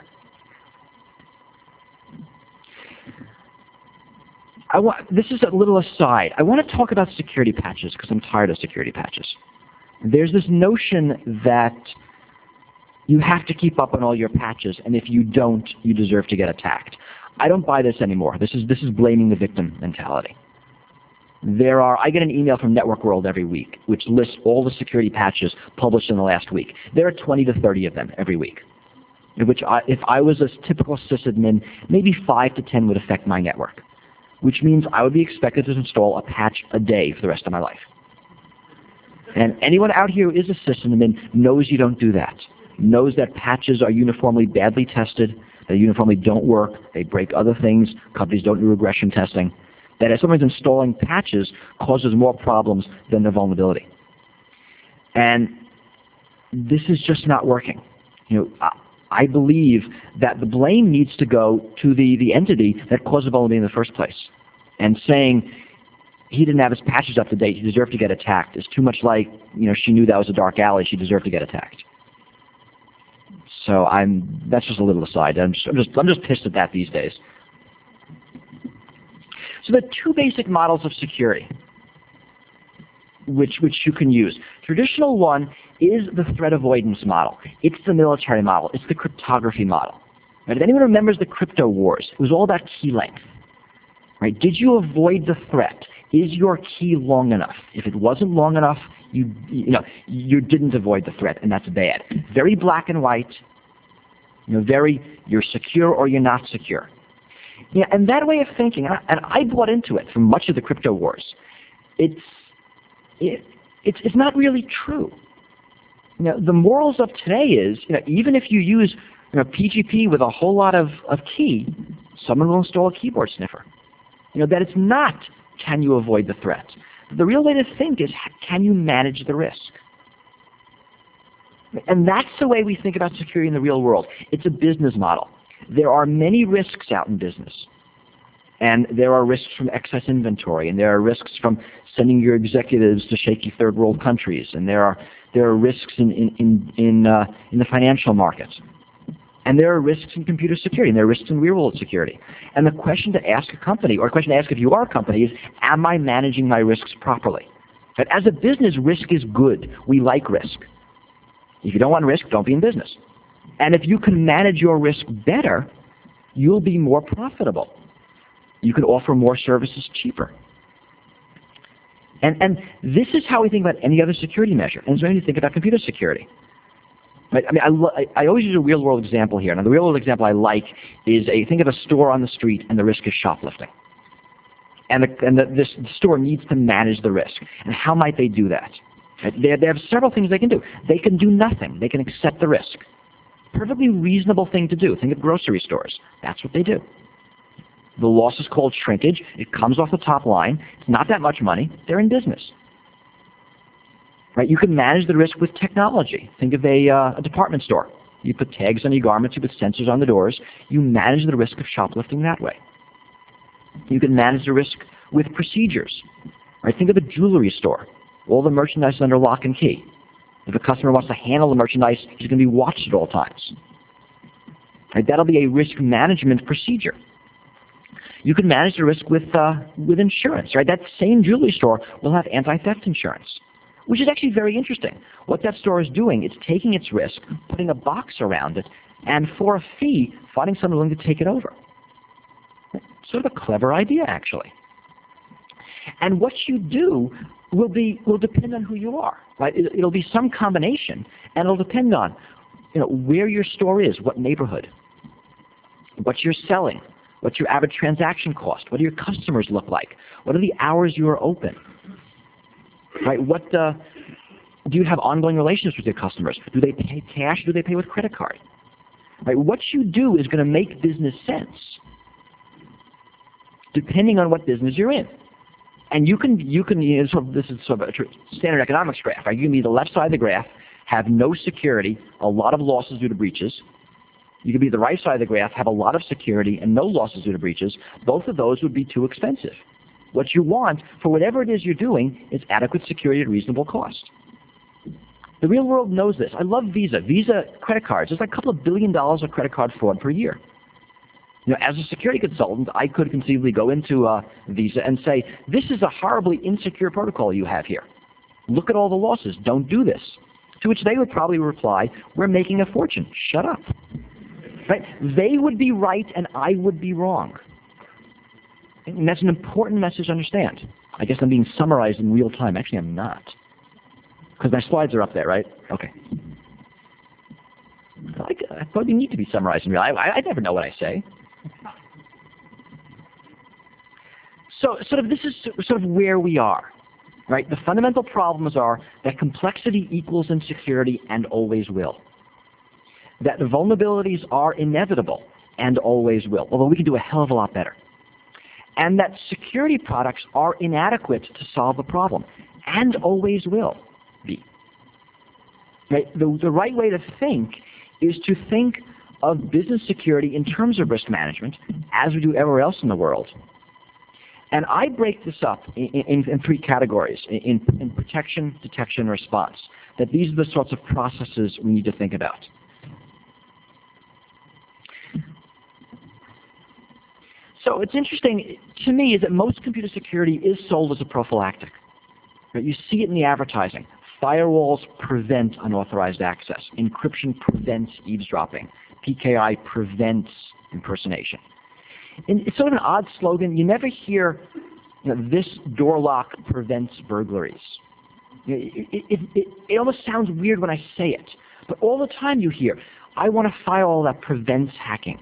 This is a little aside. I want to talk about security patches because I'm tired of security patches. There's this notion that you have to keep up on all your patches, and if you don't, you deserve to get attacked. I don't buy this anymore. This is blaming the victim mentality. I get an email from Network World every week, which lists all the security patches published in the last week. There are 20 to 30 of them every week, in which if I was a typical sysadmin, maybe 5 to 10 would affect my network, which means I would be expected to install a patch a day for the rest of my life. And anyone out here who is a sysadmin knows you don't do that, knows that patches are uniformly badly tested, they uniformly don't work, they break other things, companies don't do regression testing, that if someone's installing patches causes more problems than the vulnerability. And this is just not working. I believe that the blame needs to go to the entity that caused the vulnerability in the first place. And saying he didn't have his patches up to date, he deserved to get attacked, is too much like, she knew that was a dark alley, she deserved to get attacked. So that's just a little aside. I'm just pissed at that these days. So there are two basic models of security which you can use. Traditional one is the threat avoidance model. It's the military model. It's the cryptography model. Right? If anyone remembers the crypto wars, it was all about key length. Right? Did you avoid the threat? Is your key long enough? If it wasn't long enough, you didn't avoid the threat, and that's bad. Very black and white. You're secure or you're not secure. Yeah, and that way of thinking, and I bought into it from much of the crypto wars. It's not really true. The morals of today is, even if you use PGP with a whole lot of key, someone will install a keyboard sniffer. That it's not, can you avoid the threat? The real way to think is, can you manage the risk? And that's the way we think about security in the real world. It's a business model. There are many risks out in business. And there are risks from excess inventory, and there are risks from sending your executives to shaky third world countries, and there are risks in the financial markets. And there are risks in computer security, and there are risks in real world security. And the question to ask a company, or a question to ask if you are a company, is, am I managing my risks properly? But as a business, risk is good. We like risk. If you don't want risk, don't be in business. And if you can manage your risk better, you'll be more profitable. You can offer more services cheaper. And this is how we think about any other security measure. And it's when you think about computer security. Right? I always use a real-world example here. Now, the real-world example I like is think of a store on the street, and the risk is shoplifting. And this store needs to manage the risk. And how might they do that? Right? They have several things they can do. They can do nothing. They can accept the risk. Perfectly reasonable thing to do. Think of grocery stores. That's what they do. The loss is called shrinkage. It comes off the top line. It's not that much money. They're in business. Right? You can manage the risk with technology. Think of a department store. You put tags on your garments. You put sensors on the doors. You manage the risk of shoplifting that way. You can manage the risk with procedures. Right? Think of a jewelry store. All the merchandise is under lock and key. If a customer wants to handle the merchandise, he's going to be watched at all times. Right? That'll be a risk management procedure. You can manage the risk with insurance. Right? That same jewelry store will have anti-theft insurance, which is actually very interesting. What that store is doing is taking its risk, putting a box around it, and for a fee, finding someone willing to take it over. Sort of a clever idea, actually. And what you do will depend on who you are. Right? It'll be some combination, and it'll depend on where your store is, what neighborhood, what you're selling, what's your average transaction cost, what do your customers look like, what are the hours you are open, right? What do you have ongoing relationships with your customers? Do they pay cash? Do they pay with credit card? Right? What you do is going to make business sense, depending on what business you're in. And you can this is sort of a standard economics graph. Right? You can be the left side of the graph, have no security, a lot of losses due to breaches, You could be the right side of the graph, have a lot of security and no losses due to breaches. Both of those would be too expensive. What you want for whatever it is you're doing is adequate security at reasonable cost. The real world knows this. I love Visa. Visa credit cards. There's like a couple of $1 billion of credit card fraud per year. As a security consultant, I could conceivably go into Visa and say, this is a horribly insecure protocol you have here. Look at all the losses. Don't do this. To which they would probably reply, we're making a fortune. Shut up. Right? They would be right and I would be wrong. And that's an important message to understand. I guess I'm being summarized in real time. Actually, I'm not. Because my slides are up there, right? Okay. I thought you need to be summarized in real time. I never know what I say. So this is sort of where we are, right? The fundamental problems are that complexity equals insecurity and always will. That the vulnerabilities are inevitable and always will, although we can do a hell of a lot better. And that security products are inadequate to solve the problem and always will be. Right? The right way to think is to think of business security in terms of risk management, as we do everywhere else in the world. And I break this up in three categories, in protection, detection, response, that these are the sorts of processes we need to think about. So it's interesting to me is that most computer security is sold as a prophylactic. Right? You see it in the advertising. Firewalls prevent unauthorized access. Encryption prevents eavesdropping. PKI prevents impersonation. And it's sort of an odd slogan. You never hear, this door lock prevents burglaries. It almost sounds weird when I say it. But all the time you hear, I want a firewall that prevents hacking.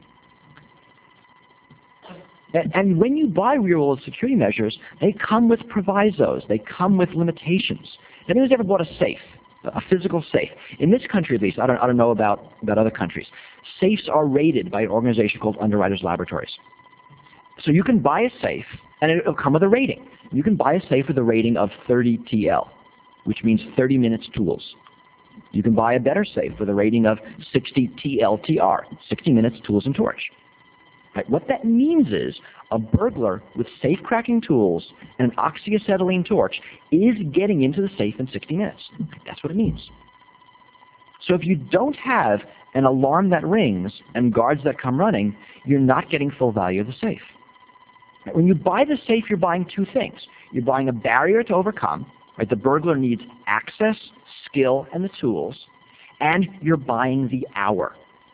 And when you buy real-world security measures, they come with provisos. They come with limitations. Have you ever bought a safe, a physical safe? In this country, at least, I don't know about other countries. Safes are rated by an organization called Underwriters Laboratories. So you can buy a safe, and it'll come with a rating. You can buy a safe with a rating of 30 TL, which means 30 minutes tools. You can buy a better safe with a rating of 60 TLTR, 60 minutes tools and torch. Right? What that means is a burglar with safe cracking tools and an oxyacetylene torch is getting into the safe in 60 minutes. That's what it means. So if you don't have an alarm that rings and guards that come running, you're not getting full value of the safe. When you buy the safe, you're buying two things. You're buying a barrier to overcome. Right? The burglar needs access, skill, and the tools. And you're buying the hour.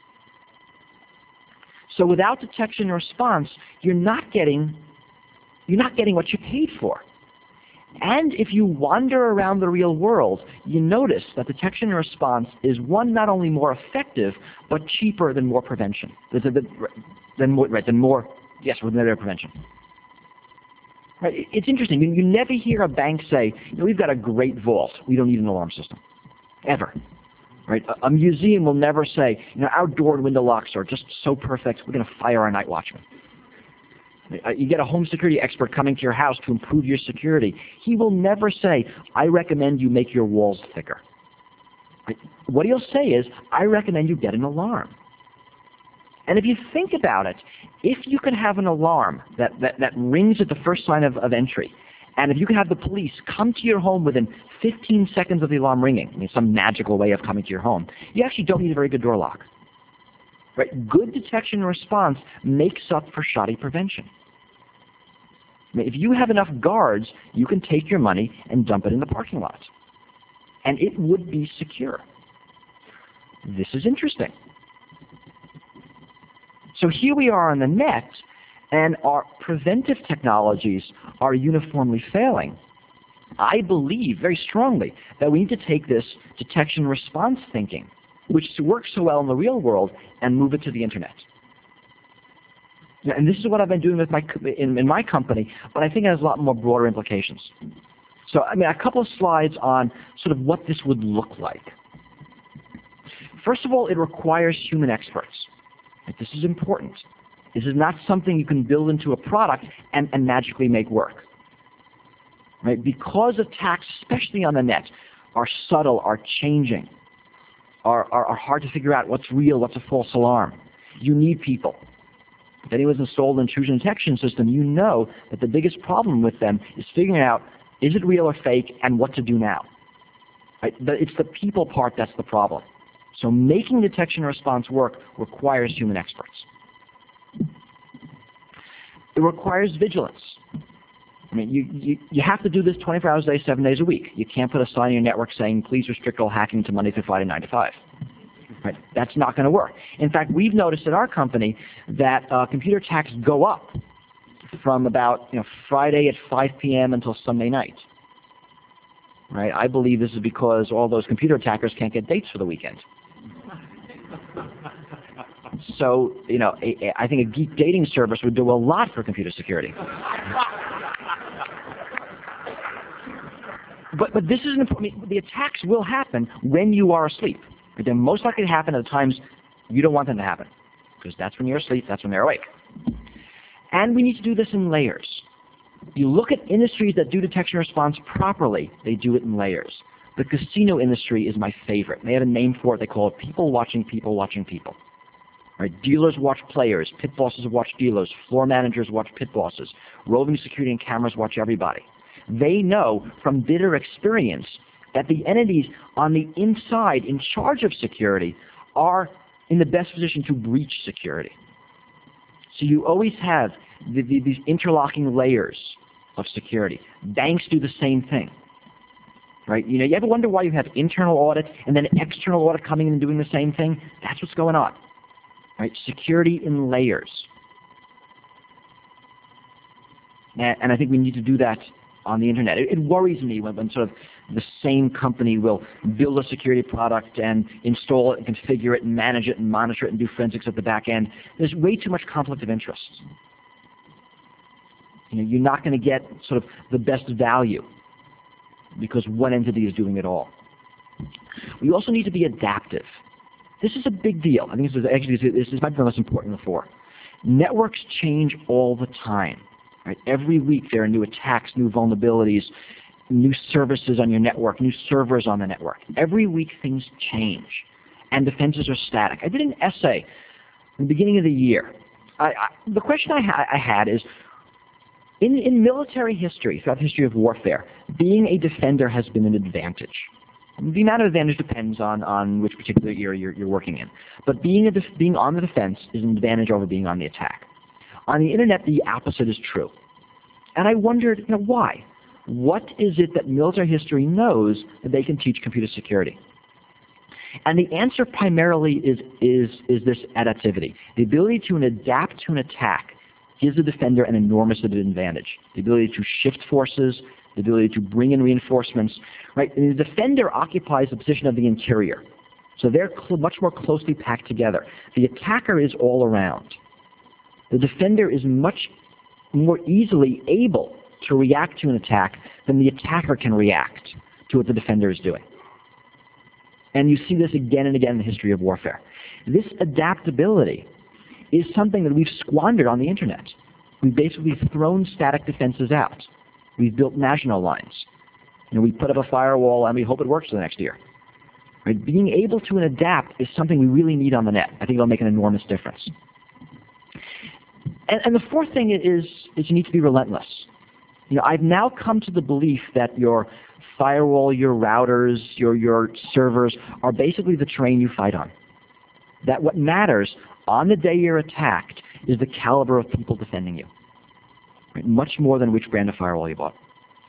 So without detection and response, you're not getting what you paid for. And if you wander around the real world, you notice that detection and response is, one, not only more effective, but cheaper than more prevention. Than more prevention. Right? It's interesting. You never hear a bank say, we've got a great vault. We don't need an alarm system. Ever. Right? A museum will never say, our door and window locks are just so perfect, we're going to fire our night watchman. You get a home security expert coming to your house to improve your security. He will never say, I recommend you make your walls thicker. Right? What he'll say is, I recommend you get an alarm. And if you think about it, if you can have an alarm that rings at the first sign of entry, and if you can have the police come to your home within 15 seconds of the alarm ringing, some magical way of coming to your home, you actually don't need a very good door lock. Right? Good detection and response makes up for shoddy prevention. If you have enough guards, you can take your money and dump it in the parking lot. And it would be secure. This is interesting. So here we are on the net, and our preventive technologies are uniformly failing. I believe very strongly that we need to take this detection response thinking, which works so well in the real world, and move it to the internet. And this is what I've been doing with in my company, but I think it has a lot more broader implications. So, a couple of slides on sort of what this would look like. First of all, it requires human experts. This is important. This is not something you can build into a product and magically make work. Right? Because attacks, especially on the net, are subtle, are changing, are hard to figure out what's real, what's a false alarm. You need people. If anyone's installed an intrusion detection system, you know that the biggest problem with them is figuring out, is it real or fake, and what to do now. Right? It's the people part that's the problem. So making detection and response work requires human experts. It requires vigilance. I mean, you have to do this 24 hours a day, 7 days a week. You can't put a sign on your network saying, please restrict all hacking to Monday through Friday, 9 to 5. Right? That's not going to work. In fact, we've noticed at our company that computer attacks go up from about Friday at 5 p.m. until Sunday night. Right? I believe this is because all those computer attackers can't get dates for the weekend. So, I think a geek dating service would do a lot for computer security. But this is important. I mean, the attacks will happen when you are asleep. They're most likely to happen at the times you don't want them to happen, because that's when you're asleep, that's when they're awake. And we need to do this in layers. You look at industries that do detection response properly, they do it in layers. The casino industry is my favorite. They have a name for it. They call it people watching people watching people. Right? Dealers watch players. Pit bosses watch dealers. Floor managers watch pit bosses. Roving security and cameras watch everybody. They know from bitter experience that the entities on the inside in charge of security are in the best position to breach security. So you always have these interlocking layers of security. Banks do the same thing. Right? You ever wonder why you have internal audit and then external audit coming in and doing the same thing? That's what's going on. Right? Security in layers. And I think we need to do that on the internet. It worries me when sort of the same company will build a security product and install it and configure it and manage it and monitor it and do forensics at the back end. There's way too much conflict of interest. You're not going to get sort of the best value because one entity is doing it all. We also need to be adaptive. This is a big deal. I think this might be the most important of the four. Networks change all the time. Right? Every week there are new attacks, new vulnerabilities, new services on your network, new servers on the network. Every week things change, and defenses are static. I did an essay in the beginning of the year. The question I had is, in military history, throughout the history of warfare, being a defender has been an advantage. The amount of advantage depends on which particular era you're working in. But being on the defense is an advantage over being on the attack. On the internet, the opposite is true. And I wondered, why? What is it that military history knows that they can teach computer security? And the answer primarily is this adaptivity. The ability to adapt to an attack gives the defender an enormous advantage. The ability to shift forces, the ability to bring in reinforcements. Right? And the defender occupies the position of the interior. So they're much more closely packed together. The attacker is all around. The defender is much more easily able to react to an attack than the attacker can react to what the defender is doing. And you see this again and again in the history of warfare. This adaptability is something that we've squandered on the internet. We've basically thrown static defenses out. We've built national lines. We put up a firewall and we hope it works for the next year. Right? Being able to adapt is something we really need on the net. I think it'll make an enormous difference. And the fourth thing is you need to be relentless. I've now come to the belief that your firewall, your routers, your servers are basically the terrain you fight on. That what matters on the day you're attacked is the caliber of people defending you. Right? Much more than which brand of firewall you bought.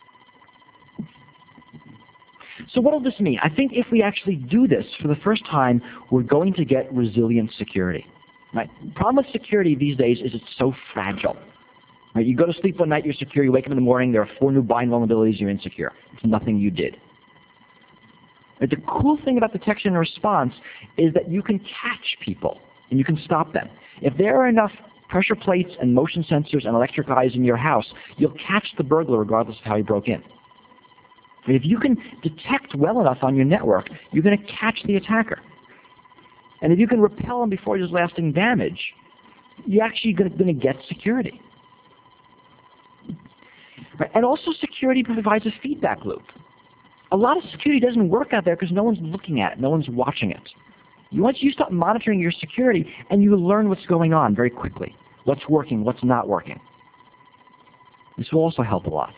So what will this mean? I think if we actually do this for the first time, we're going to get resilient security. Right? The problem with security these days is it's so fragile. Right? You go to sleep one night, you're secure. You wake up in the morning, there are 4 new bind vulnerabilities, you're insecure. It's nothing you did. Right? The cool thing about detection and response is that you can catch people and you can stop them. If there are enough pressure plates and motion sensors and electric eyes in your house, you'll catch the burglar regardless of how he broke in. If you can detect well enough on your network, you're going to catch the attacker. And if you can repel him before he does lasting damage, you're actually going to get security. Right? And also security provides a feedback loop. A lot of security doesn't work out there because no one's looking at it, no one's watching it. Once you start monitoring your security and you learn what's going on very quickly, what's working, what's not working. This will also help a lot.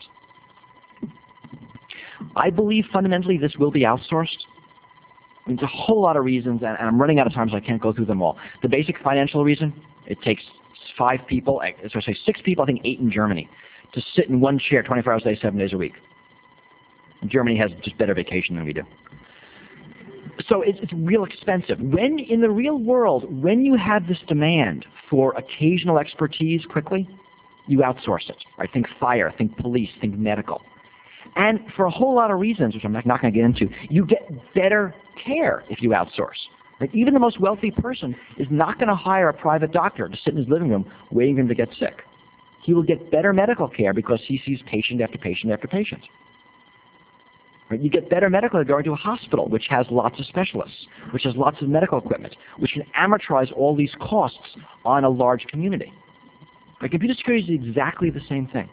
I believe fundamentally this will be outsourced. There's a whole lot of reasons, and I'm running out of time, so I can't go through them all. The basic financial reason, it takes 5 people, so I say 6 people, I think 8 in Germany, to sit in one chair 24 hours a day, 7 days a week. Germany has just better vacation than we do. So it's real expensive. When in the real world, when you have this demand for occasional expertise quickly, you outsource it. Right? Think fire, think police, think medical. And for a whole lot of reasons, which I'm not going to get into, you get better care if you outsource. Like even the most wealthy person is not going to hire a private doctor to sit in his living room waiting for him to get sick. He will get better medical care because he sees patient after patient after patient. Right? You get better medical care going to a hospital, which has lots of specialists, which has lots of medical equipment, which can amortize all these costs on a large community. Right? Computer security is exactly the same thing.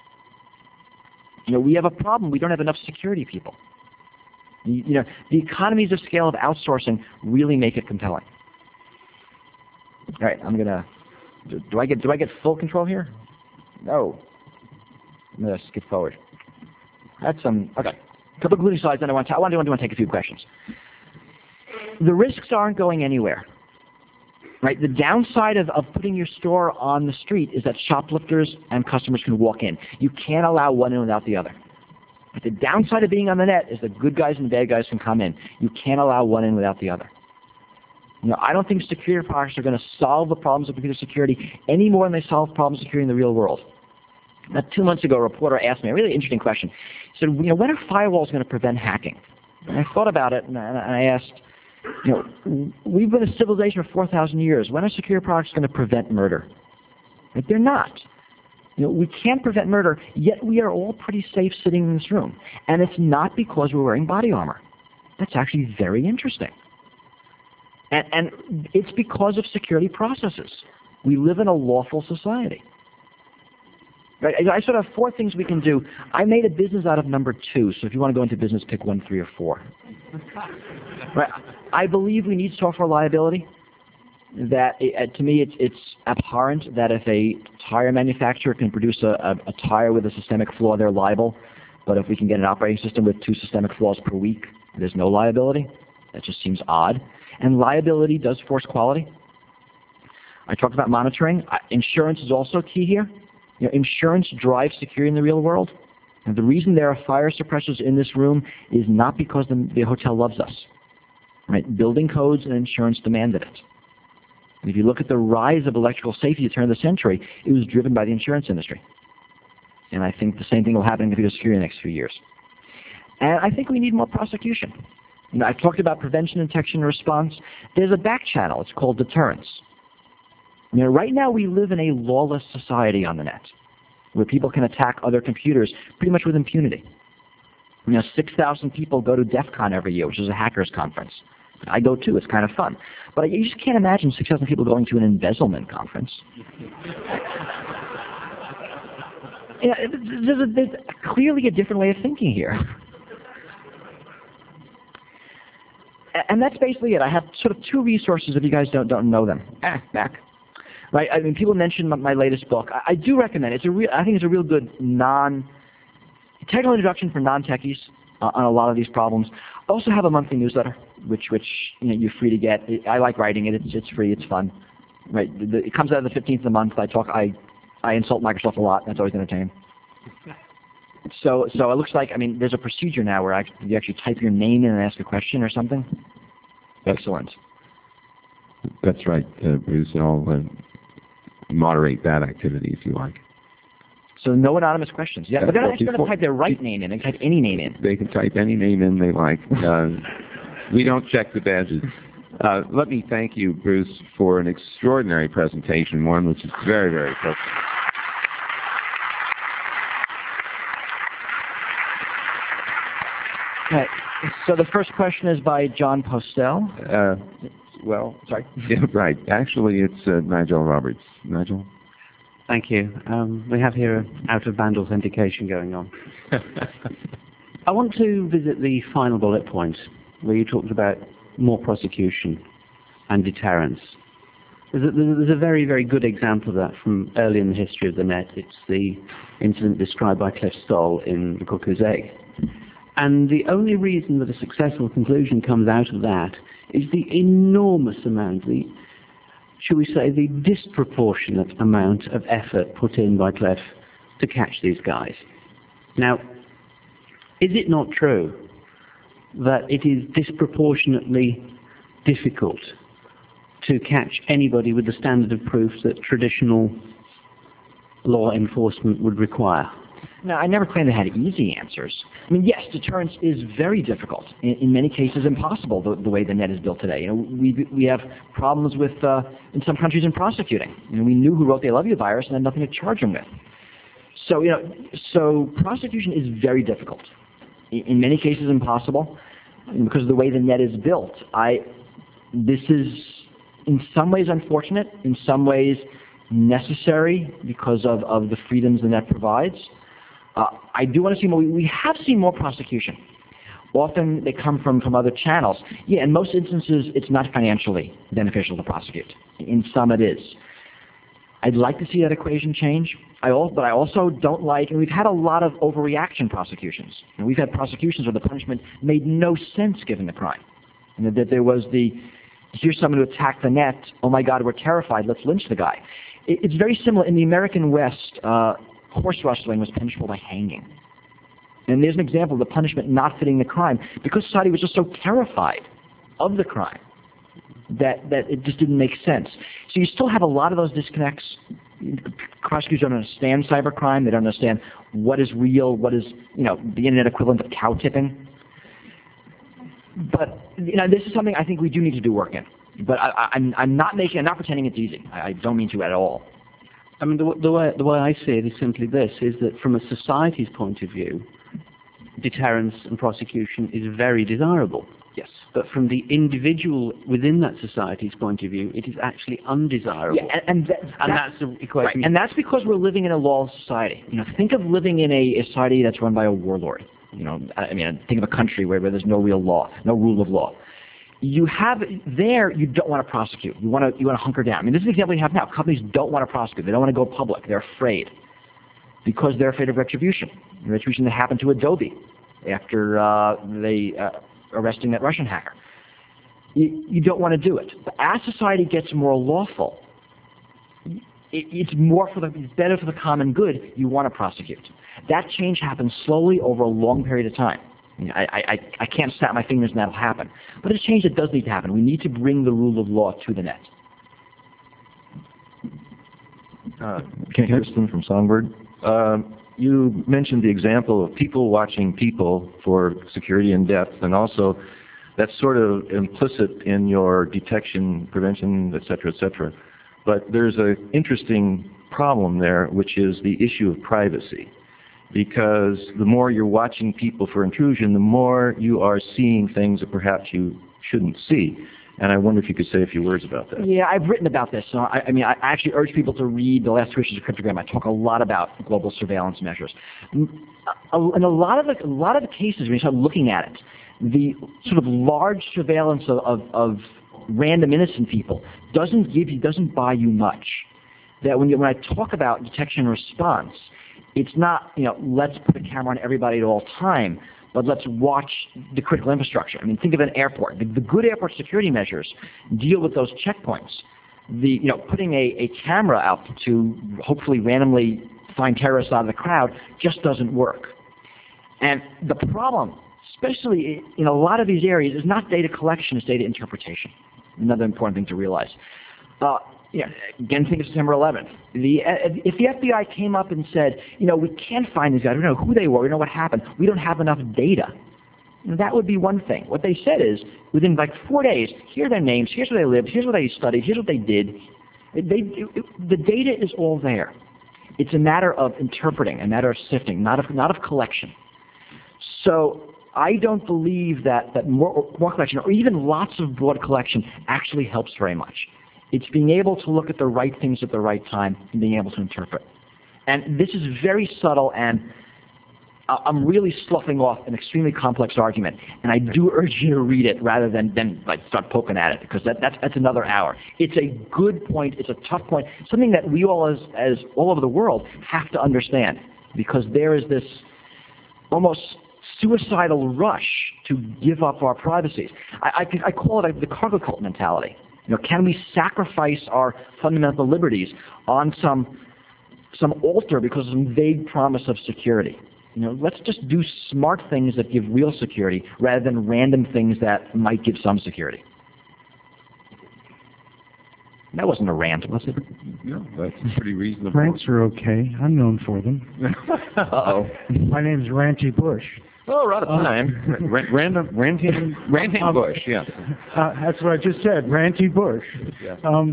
We have a problem. We don't have enough security people. The economies of scale of outsourcing really make it compelling. All right, I'm gonna. Do I get full control here? No. I'm gonna skip forward. That's okay. A couple of concluding slides, then I want to take a few questions. The risks aren't going anywhere. Right? The downside of putting your store on the street is that shoplifters and customers can walk in. You can't allow one in without the other. But the downside of being on the net is the good guys and the bad guys can come in. You can't allow one in without the other. I don't think security products are going to solve the problems of computer security any more than they solve problems of security in the real world. Now, 2 months ago, a reporter asked me a really interesting question. He said, when are firewalls going to prevent hacking? And I thought about it, and I asked, we've been a civilization for 4,000 years. When are security products going to prevent murder? Like, they're not. We can't prevent murder, yet we are all pretty safe sitting in this room. And it's not because we're wearing body armor. That's actually very interesting. And it's because of security processes. We live in a lawful society. Right? I sort of have 4 things we can do. I made a business out of number 2, so if you want to go into business, pick 1, 3, or 4. Right? I believe we need software liability. That to me, it's abhorrent that if a tire manufacturer can produce a tire with a systemic flaw, they're liable. But if we can get an operating system with 2 systemic flaws per week, there's no liability. That just seems odd. And liability does force quality. I talked about monitoring. Insurance is also key here. Insurance drives security in the real world. And the reason there are fire suppressors in this room is not because the hotel loves us. Right? Building codes and insurance demanded it. And if you look at the rise of electrical safety at the turn of the century, it was driven by the insurance industry. And I think the same thing will happen in computer security in the next few years. And I think we need more prosecution. I've talked about prevention, detection, and response. There's a back channel. It's called deterrence. Right now we live in a lawless society on the net, where people can attack other computers pretty much with impunity. 6,000 people go to DEF CON every year, which is a hackers conference. I go too. It's kind of fun. But you just can't imagine 6,000 people going to an embezzlement conference. There's clearly a different way of thinking here. And that's basically it. I have sort of 2 resources if you guys don't know them. Back. Right? I mean, people mention my latest book. I do recommend it. I think it's a real good technical introduction for non-techies on a lot of these problems. I also have a monthly newsletter, which you're free to get. I like writing it. It's free. It's fun. Right? It comes out of the 15th of the month. I insult Microsoft a lot. That's always entertaining. So it looks like, there's a procedure now where you actually type your name in and ask a question or something. Excellent. That's right, Bruce. I'll moderate that activity if you like. So no anonymous questions. Yeah, but they're not actually going to type their right name in. They can type any name in. They can type any name in they like. We don't check the badges. Let me thank you, Bruce, for an extraordinary presentation, one which is very, very helpful. Right. So the first question is by John Postel. Sorry. Yeah, right. Actually, it's Nigel Roberts. Nigel? Thank you. We have here out-of-band authentication going on. I want to visit the final bullet point where you talked about more prosecution. and deterrence. There's a very, very good example of that from early in the history of the net. It's the incident described by Cliff Stoll in The Cuckoo's Egg. And the only reason that a successful conclusion comes out of that is the enormous amount, shall we say, the disproportionate amount of effort put in by Cliff to catch these guys. Now, is it not true that it is disproportionately difficult to catch anybody with the standard of proof that traditional law enforcement would require? No, I never claimed they had easy answers. I mean, yes, deterrence is very difficult. In many cases, impossible. The way the net is built today. We have problems with in some countries in prosecuting. We knew who wrote the "I love you" virus and had nothing to charge them with. So so prosecution is very difficult. In many cases, impossible, and because of the way the net is built. This is in some ways unfortunate, in some ways necessary because of the freedoms the net provides. I do want to see more. We have seen more prosecution. Often they come from other channels. Yeah, in most instances, it's not financially beneficial to prosecute. In some, it is. I'd like to see that equation change. But I also don't like, and we've had a lot of overreaction prosecutions. And we've had prosecutions where the punishment made no sense given the crime. And that there was here's someone who attacked the net, oh my God, we're terrified, let's lynch the guy. It's very similar. In the American West, horse rustling was punishable by hanging. And there's an example of the punishment not fitting the crime because society was just so terrified of the crime that it just didn't make sense. So you still have a lot of those disconnects. Prosecutors don't understand cybercrime. They don't understand what is real, what is, the internet equivalent of cow tipping. But, this is something I think we do need to do work in. But I'm not pretending it's easy. I don't mean to at all. I mean, the way I see it is simply this, is that from a society's point of view, deterrence and prosecution is very desirable. Yes. But from the individual within that society's point of view, it is actually undesirable. Yeah, and that's the equation. Right. And that's because we're living in a lawless society. Think of living in a society that's run by a warlord. Think of a country where there's no real law, no rule of law. You don't want to prosecute. You want to hunker down. This is the example you have now. Companies don't want to prosecute. They don't want to go public. They're afraid because they're afraid of retribution. The retribution that happened to Adobe after they arresting that Russian hacker. You don't want to do it. But as society gets more lawful, it's better for the common good. You want to prosecute. That change happens slowly over a long period of time. I can't snap my fingers and that'll happen. But it's a change that does need to happen. We need to bring the rule of law to the net. Kirsten from Songbird. You mentioned the example of people watching people for security in depth, and also that's sort of implicit in your detection, prevention, et cetera, But there's an interesting problem there, which is the issue of privacy. Because the more you're watching people for intrusion, the more you are seeing things that perhaps you shouldn't see. And I wonder if you could say a few words about that. Yeah, I've written about this. So I actually urge people to read the last 2 issues of Cryptogram. I talk a lot about global surveillance measures. In a lot of the cases, when you start looking at it, the sort of large surveillance of random innocent people doesn't buy you much. That when I talk about detection and response, it's not, let's put a camera on everybody at all time, but let's watch the critical infrastructure. Think of an airport. The good airport security measures deal with those checkpoints. Putting a camera out to hopefully randomly find terrorists out of the crowd just doesn't work. And the problem, especially in a lot of these areas, is not data collection, it's data interpretation. Another important thing to realize. Again, think of September 11th. If the FBI came up and said, we can't find these guys, we don't know who they were, we don't know what happened, we don't have enough data, that would be one thing. What they said is, within 4 days, here are their names, here's where they lived, here's what they studied, here's what they did. The data is all there. It's a matter of interpreting, a matter of sifting, not of collection. So I don't believe that more collection, or even lots of broad collection, actually helps very much. It's being able to look at the right things at the right time and being able to interpret. And this is very subtle, and I'm really sloughing off an extremely complex argument, and I do urge you to read it rather than like start poking at it, because that's another hour. It's a good point. It's a tough point. Something that we all, as all over the world, have to understand, because there is this almost suicidal rush to give up our privacies. I call it the cargo cult mentality. Can we sacrifice our fundamental liberties on some altar because of some vague promise of security? Let's just do smart things that give real security rather than random things that might give some security. That wasn't a rant, was it? No, that's pretty reasonable. Rants are okay. I'm known for them. Uh-oh. My name's Ranty Bush. Oh, we're out of time. Ranting Bush, yeah. That's what I just said, Ranty Bush. Yeah.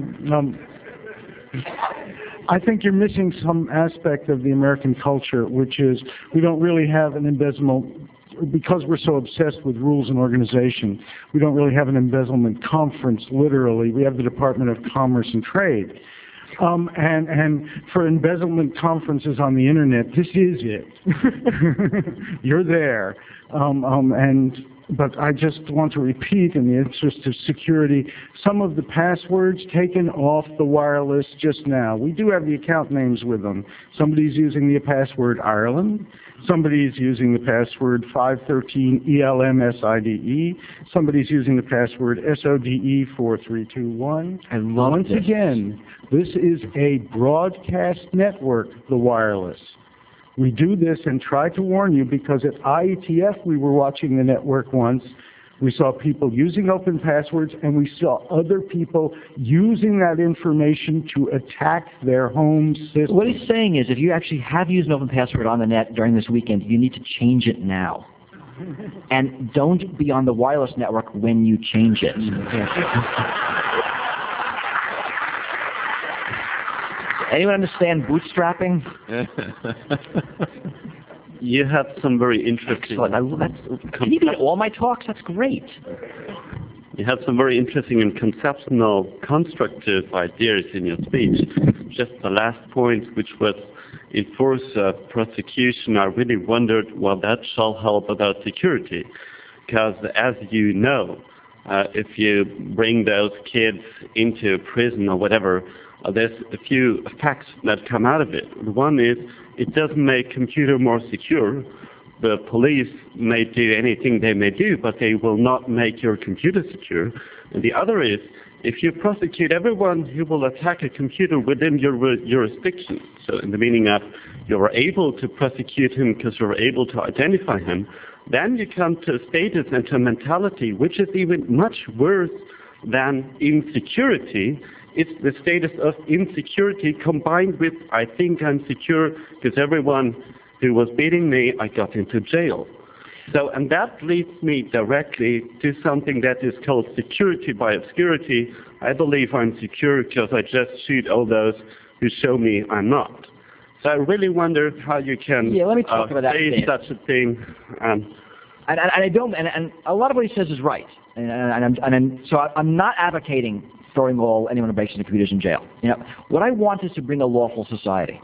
I think you're missing some aspect of the American culture, which is we don't really have an embezzlement, because we're so obsessed with rules and organization, we don't really have an embezzlement conference, literally. We have the Department of Commerce and Trade. And for embezzlement conferences on the internet, this is it. You're there. But I just want to repeat, in the interest of security, some of the passwords taken off the wireless just now. We do have the account names with them. Somebody's using the password Ireland. Somebody's using the password 513 ELMSIDE. Somebody's using the password SODE4321. And once again, this is a broadcast network, the wireless. We do this and try to warn you because at IETF we were watching the network once. We saw people using open passwords, and we saw other people using that information to attack their home system. What he's saying is if you actually have used an open password on the net during this weekend, you need to change it now. And don't be on the wireless network when you change it. Anyone understand bootstrapping? You have some very interesting... Can you get all my talks? That's great. You have some very interesting and conceptual, constructive ideas in your speech. Just the last point, which was enforced prosecution, I really wondered what that shall help about security. Because as you know, if you bring those kids into prison or whatever, there's a few facts that come out of it. One is it doesn't make computer more secure. The police may do anything they may do, but they will not make your computer secure. And the other is if you prosecute everyone who will attack a computer within your jurisdiction, so in the meaning of you're able to prosecute him because you're able to identify him, then you come to a status and to a mentality which is even much worse than insecurity. It's the status of insecurity combined with, I think I'm secure because everyone who was beating me, I got into jail. So, and that leads me directly to something that is called security by obscurity. I believe I'm secure because I just shoot all those who show me I'm not. So I really wonder how you can let me talk about that say such a thing. And I don't, and a lot of what he says is right. So I'm not advocating throwing anyone who breaks into computers in jail. What I want is to bring a lawful society.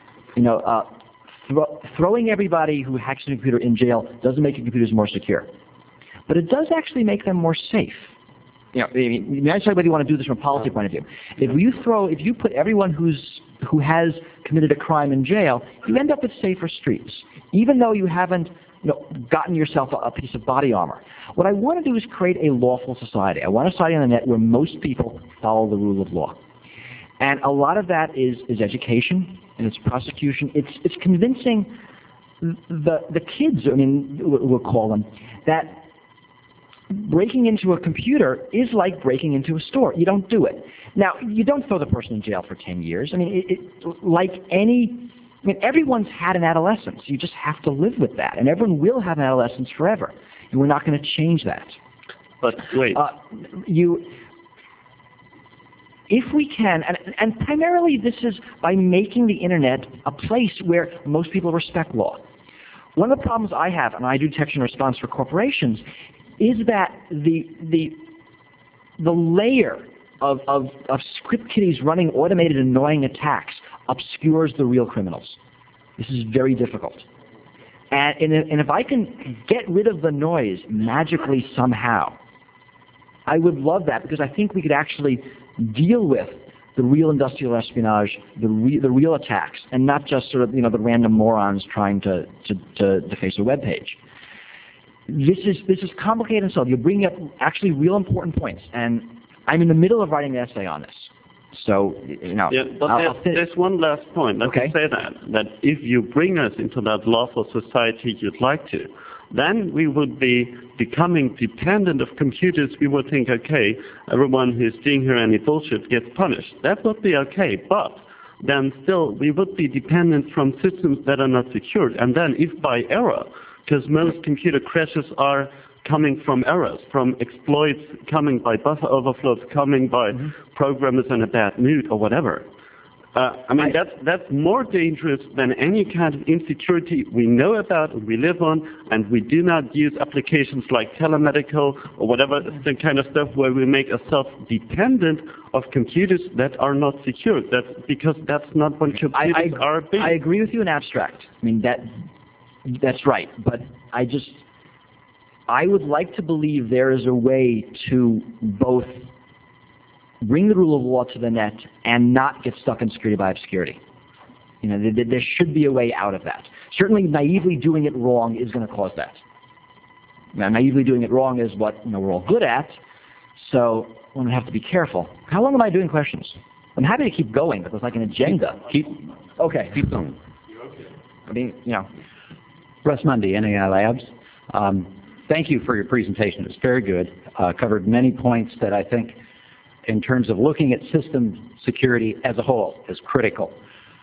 Throwing everybody who hacks into a computer in jail doesn't make your computers more secure, but it does actually make them more safe. I decide whether you want to do this from a policy point of view. If you put everyone who has committed a crime in jail, you end up with safer streets, even though you haven't gotten yourself a piece of body armor. What I want to do is create a lawful society. I want a society on the net where most people follow the rule of law. And a lot of that is education, and it's prosecution. It's convincing the kids, we'll call them, that breaking into a computer is like breaking into a store. You don't do it. Now, you don't throw the person in jail for 10 years. Everyone's had an adolescence. You just have to live with that. And everyone will have an adolescence forever. And we're not going to change that. But wait. If we can, and primarily this is by making the internet a place where most people respect law. One of the problems I have, and I do detection and response for corporations, is that the layer of script kiddies running automated annoying attacks obscures the real criminals. This is very difficult. And if I can get rid of the noise magically somehow, I would love that, because I think we could actually deal with the real industrial espionage, the real attacks, and not just sort of, the random morons trying to deface a web page. This is complicated and so you bring up actually real important points, and I'm in the middle of writing an essay on this. So, Yeah, but there's one last point. Let me say that if you bring us into that lawful society you'd like to, then we would be becoming dependent of computers. We would think, okay, everyone who's doing here any bullshit gets punished. That would be okay, but then still we would be dependent from systems that are not secured. And then if by error, because most computer crashes are coming from errors, from exploits coming by buffer overflows, coming by programmers in a bad mood or whatever. That's more dangerous than any kind of insecurity we know about and we live on, and we do not use applications like telemedical or whatever, the kind of stuff where we make ourselves dependent of computers that are not secure. Because that's not what computers are being. I agree with you in abstract. I mean, that's right. But I would like to believe there is a way to both bring the rule of law to the net and not get stuck in security by obscurity. There should be a way out of that. Certainly, naively doing it wrong is going to cause that. Now, naively doing it wrong is what we're all good at, so we're going to have to be careful. How long am I doing questions? I'm happy to keep going, but there's like an agenda. Keep going. I mean, Russ Mundy, NAI Labs. Thank you for your presentation. It's very good. Covered many points that I think, in terms of looking at system security as a whole, is critical.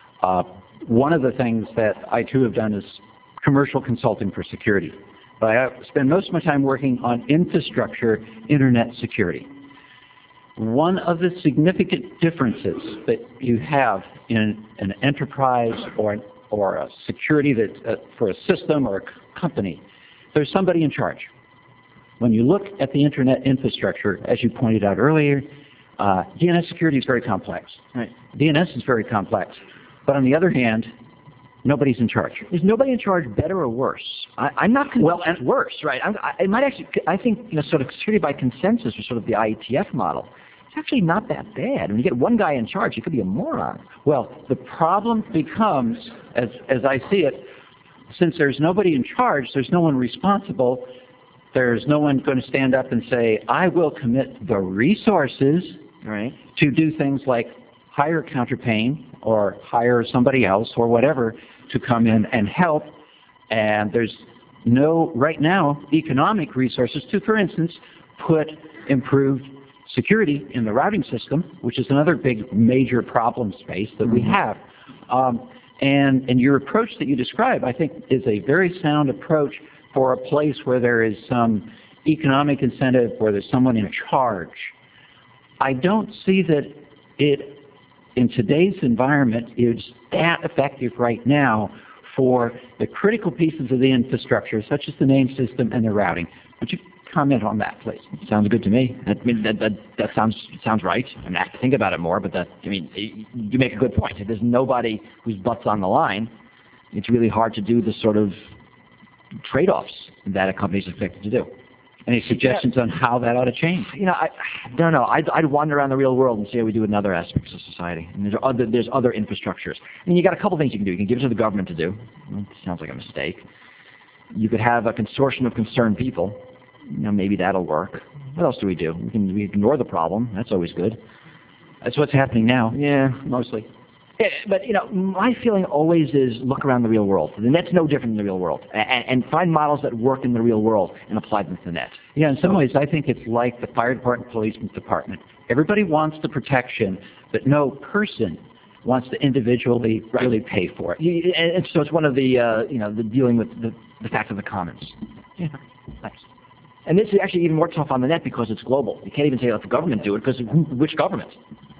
One of the things that I too have done is commercial consulting for security. But I spend most of my time working on infrastructure, internet security. One of the significant differences that you have in an enterprise or a security that for a system or a company, there's somebody in charge. When you look at the internet infrastructure, as you pointed out earlier, DNS security is very complex. Right? DNS is very complex. But on the other hand, nobody's in charge. Is nobody in charge better or worse? I'm not convinced it's worse, right? I think sort of security by consensus, or sort of the IETF model, it's actually not that bad. When you get one guy in charge, he could be a moron. Well, the problem becomes, as I see it, since there's nobody in charge, there's no one responsible, there's no one going to stand up and say, I will commit the resources to do things like hire Counterpane or hire somebody else or whatever to come in and help. And there's no, right now, economic resources to, for instance, put improved security in the routing system, which is another big major problem space that we have. And your approach that you describe, I think, is a very sound approach for a place where there is some economic incentive, where there's someone in charge. I don't see that it, in today's environment, is that effective right now for the critical pieces of the infrastructure, such as the name system and the routing. Would you comment on that, please? Sounds good to me. That sounds right. I mean, I have to think about it more, but you make a good point. If there's nobody whose butt's on the line, it's really hard to do the sort of trade-offs that a company's expected to do. Any suggestions on how that ought to change? I don't know. I'd wander around the real world and see how we do in other aspects of society. And there's other infrastructures. I mean, you got a couple things you can do. You can give it to the government to do. Well, sounds like a mistake. You could have a consortium of concerned people. Maybe that'll work. What else do? We ignore the problem. That's always good. That's what's happening now. Yeah, mostly. Yeah, but my feeling always is look around the real world. The net's no different than the real world, and find models that work in the real world and apply them to the net. Yeah, in some ways, I think it's like the fire department, policeman's department. Everybody wants the protection, but no person wants to individually really pay for it. And so it's one of the the dealing with the fact of the commons. Yeah, thanks. And this is actually even more tough on the net because it's global. You can't even say let the government do it because which government?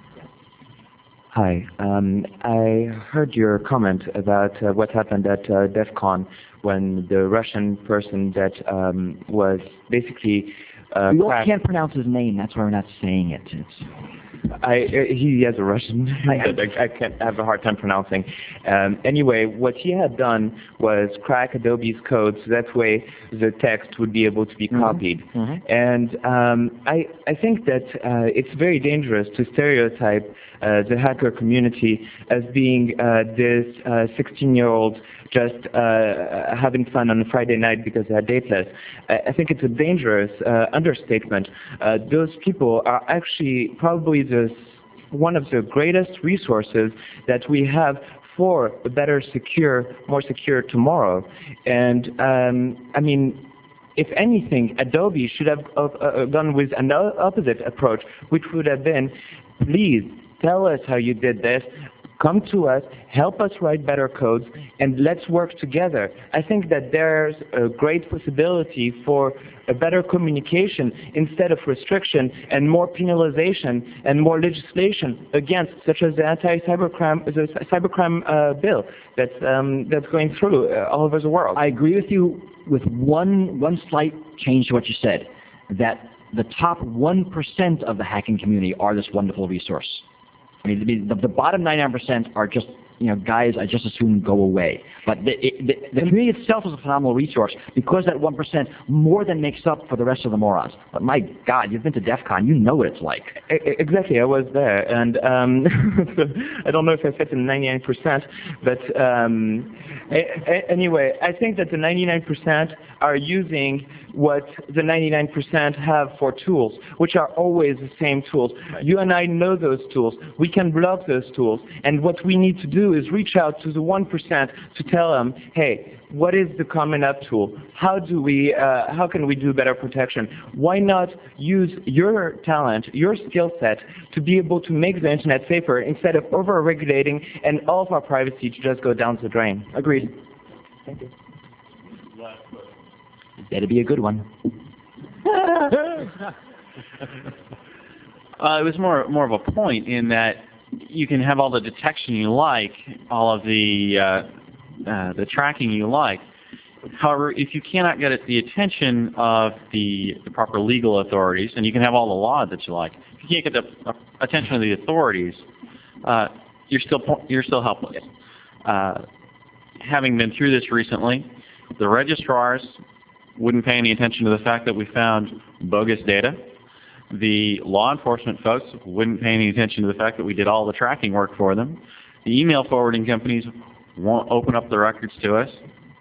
Hi. I heard your comment about what happened at DEF CON when the Russian person that was basically we all can't pronounce his name. That's why we're not saying it. He has a Russian I can't have a hard time pronouncing. Anyway, what he had done was crack Adobe's code so that way the text would be able to be copied. And I think that it's very dangerous to stereotype the hacker community as being this 16-year-old just having fun on a Friday night because they had dateless. I think it's a dangerous understatement. Those people are actually probably one of the greatest resources that we have for a better, more secure tomorrow. And I mean, if anything, Adobe should have gone with an opposite approach, which would have been, please tell us how you did this. Come to us, help us write better codes, and let's work together. I think that there's a great possibility for a better communication instead of restriction and more penalization and more legislation against, such as the anti-cybercrime bill that's going through all over the world. I agree with you with one slight change to what you said, that the top 1% of the hacking community are this wonderful resource. I mean, the bottom 99% are just, guys I just assume go away. But the community itself is a phenomenal resource because that 1% more than makes up for the rest of the morons. But my God, you've been to DEF CON, you know what it's like. Exactly, I was there. And I don't know if I fit in 99%, but anyway, I think that the 99% are using what the 99% have for tools, which are always the same tools. Right. You and I know those tools. We can block those tools. And what we need to do is reach out to the 1% to tell them, hey, what is the Common App tool? How can we do better protection? Why not use your talent, your skill set, to be able to make the internet safer instead of over-regulating and all of our privacy to just go down the drain? Agreed. Thank you. Better be a good one. It was more of a point in that you can have all the detection you like, all of the tracking you like. However, if you cannot get the attention of the proper legal authorities, and you can have all the law that you like, if you can't get the attention of the authorities, you're still helpless. Having been through this recently, the registrars wouldn't pay any attention to the fact that we found bogus data. The law enforcement folks wouldn't pay any attention to the fact that we did all the tracking work for them. The email forwarding companies won't open up the records to us.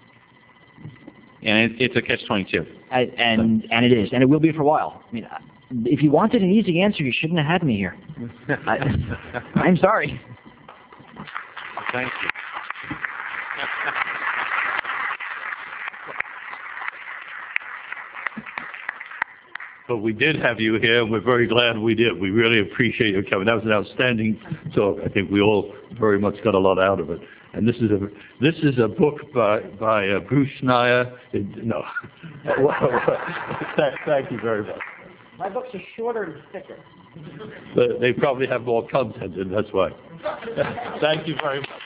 And it's a catch-22. And it is, and it will be for a while. I mean, if you wanted an easy answer, you shouldn't have had me here. I'm sorry. Thank you. But we did have you here, and we're very glad we did. We really appreciate your coming. That was an outstanding talk. I think we all very much got a lot out of it. And this is a book by Bruce Schneier. No. Thank you very much. My books are shorter and thicker. But they probably have more content, and that's why. Thank you very much.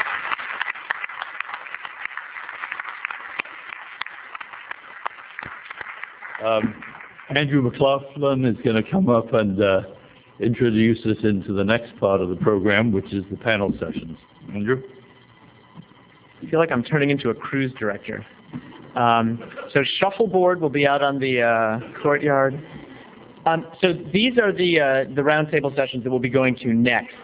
Andrew McLaughlin is going to come up and introduce us into the next part of the program, which is the panel sessions. Andrew? I feel like I'm turning into a cruise director. So Shuffleboard will be out on the courtyard. So these are the roundtable sessions that we'll be going to next.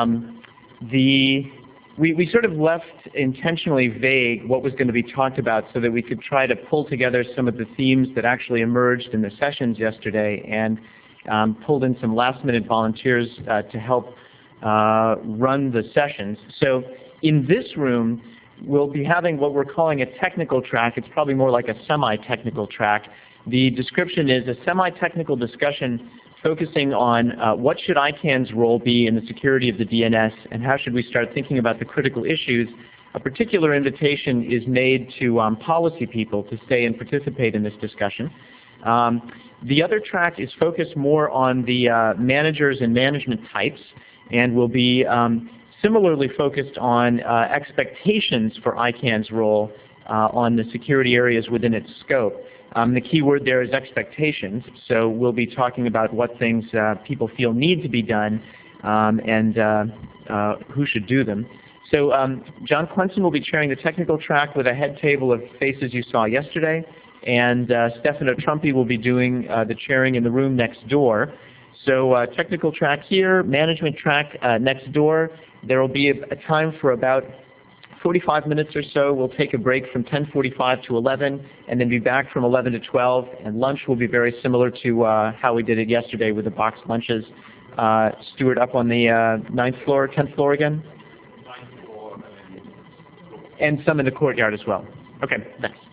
We sort of left intentionally vague what was going to be talked about so that we could try to pull together some of the themes that actually emerged in the sessions yesterday, and pulled in some last-minute volunteers to help run the sessions. So in this room, we'll be having what we're calling a technical track. It's probably more like a semi-technical track. The description is a semi-technical discussion focusing on what should ICANN's role be in the security of the DNS, and how should we start thinking about the critical issues. A particular invitation is made to policy people to stay and participate in this discussion. The other track is focused more on the managers and management types, and will be similarly focused on expectations for ICANN's role on the security areas within its scope. The key word there is expectations. So we'll be talking about what things people feel need to be done and who should do them. So John Clemson will be chairing the technical track with a head table of faces you saw yesterday, and Stefano Trumpi will be doing the chairing in the room next door. So technical track here, management track next door. There will be a time for about 45 minutes or so. We'll take a break from 10:45 to 11, and then be back from 11 to 12. And lunch will be very similar to how we did it yesterday with the boxed lunches. Stuart, up on the 9th floor, 10th floor again? And some in the courtyard as well. Okay, thanks.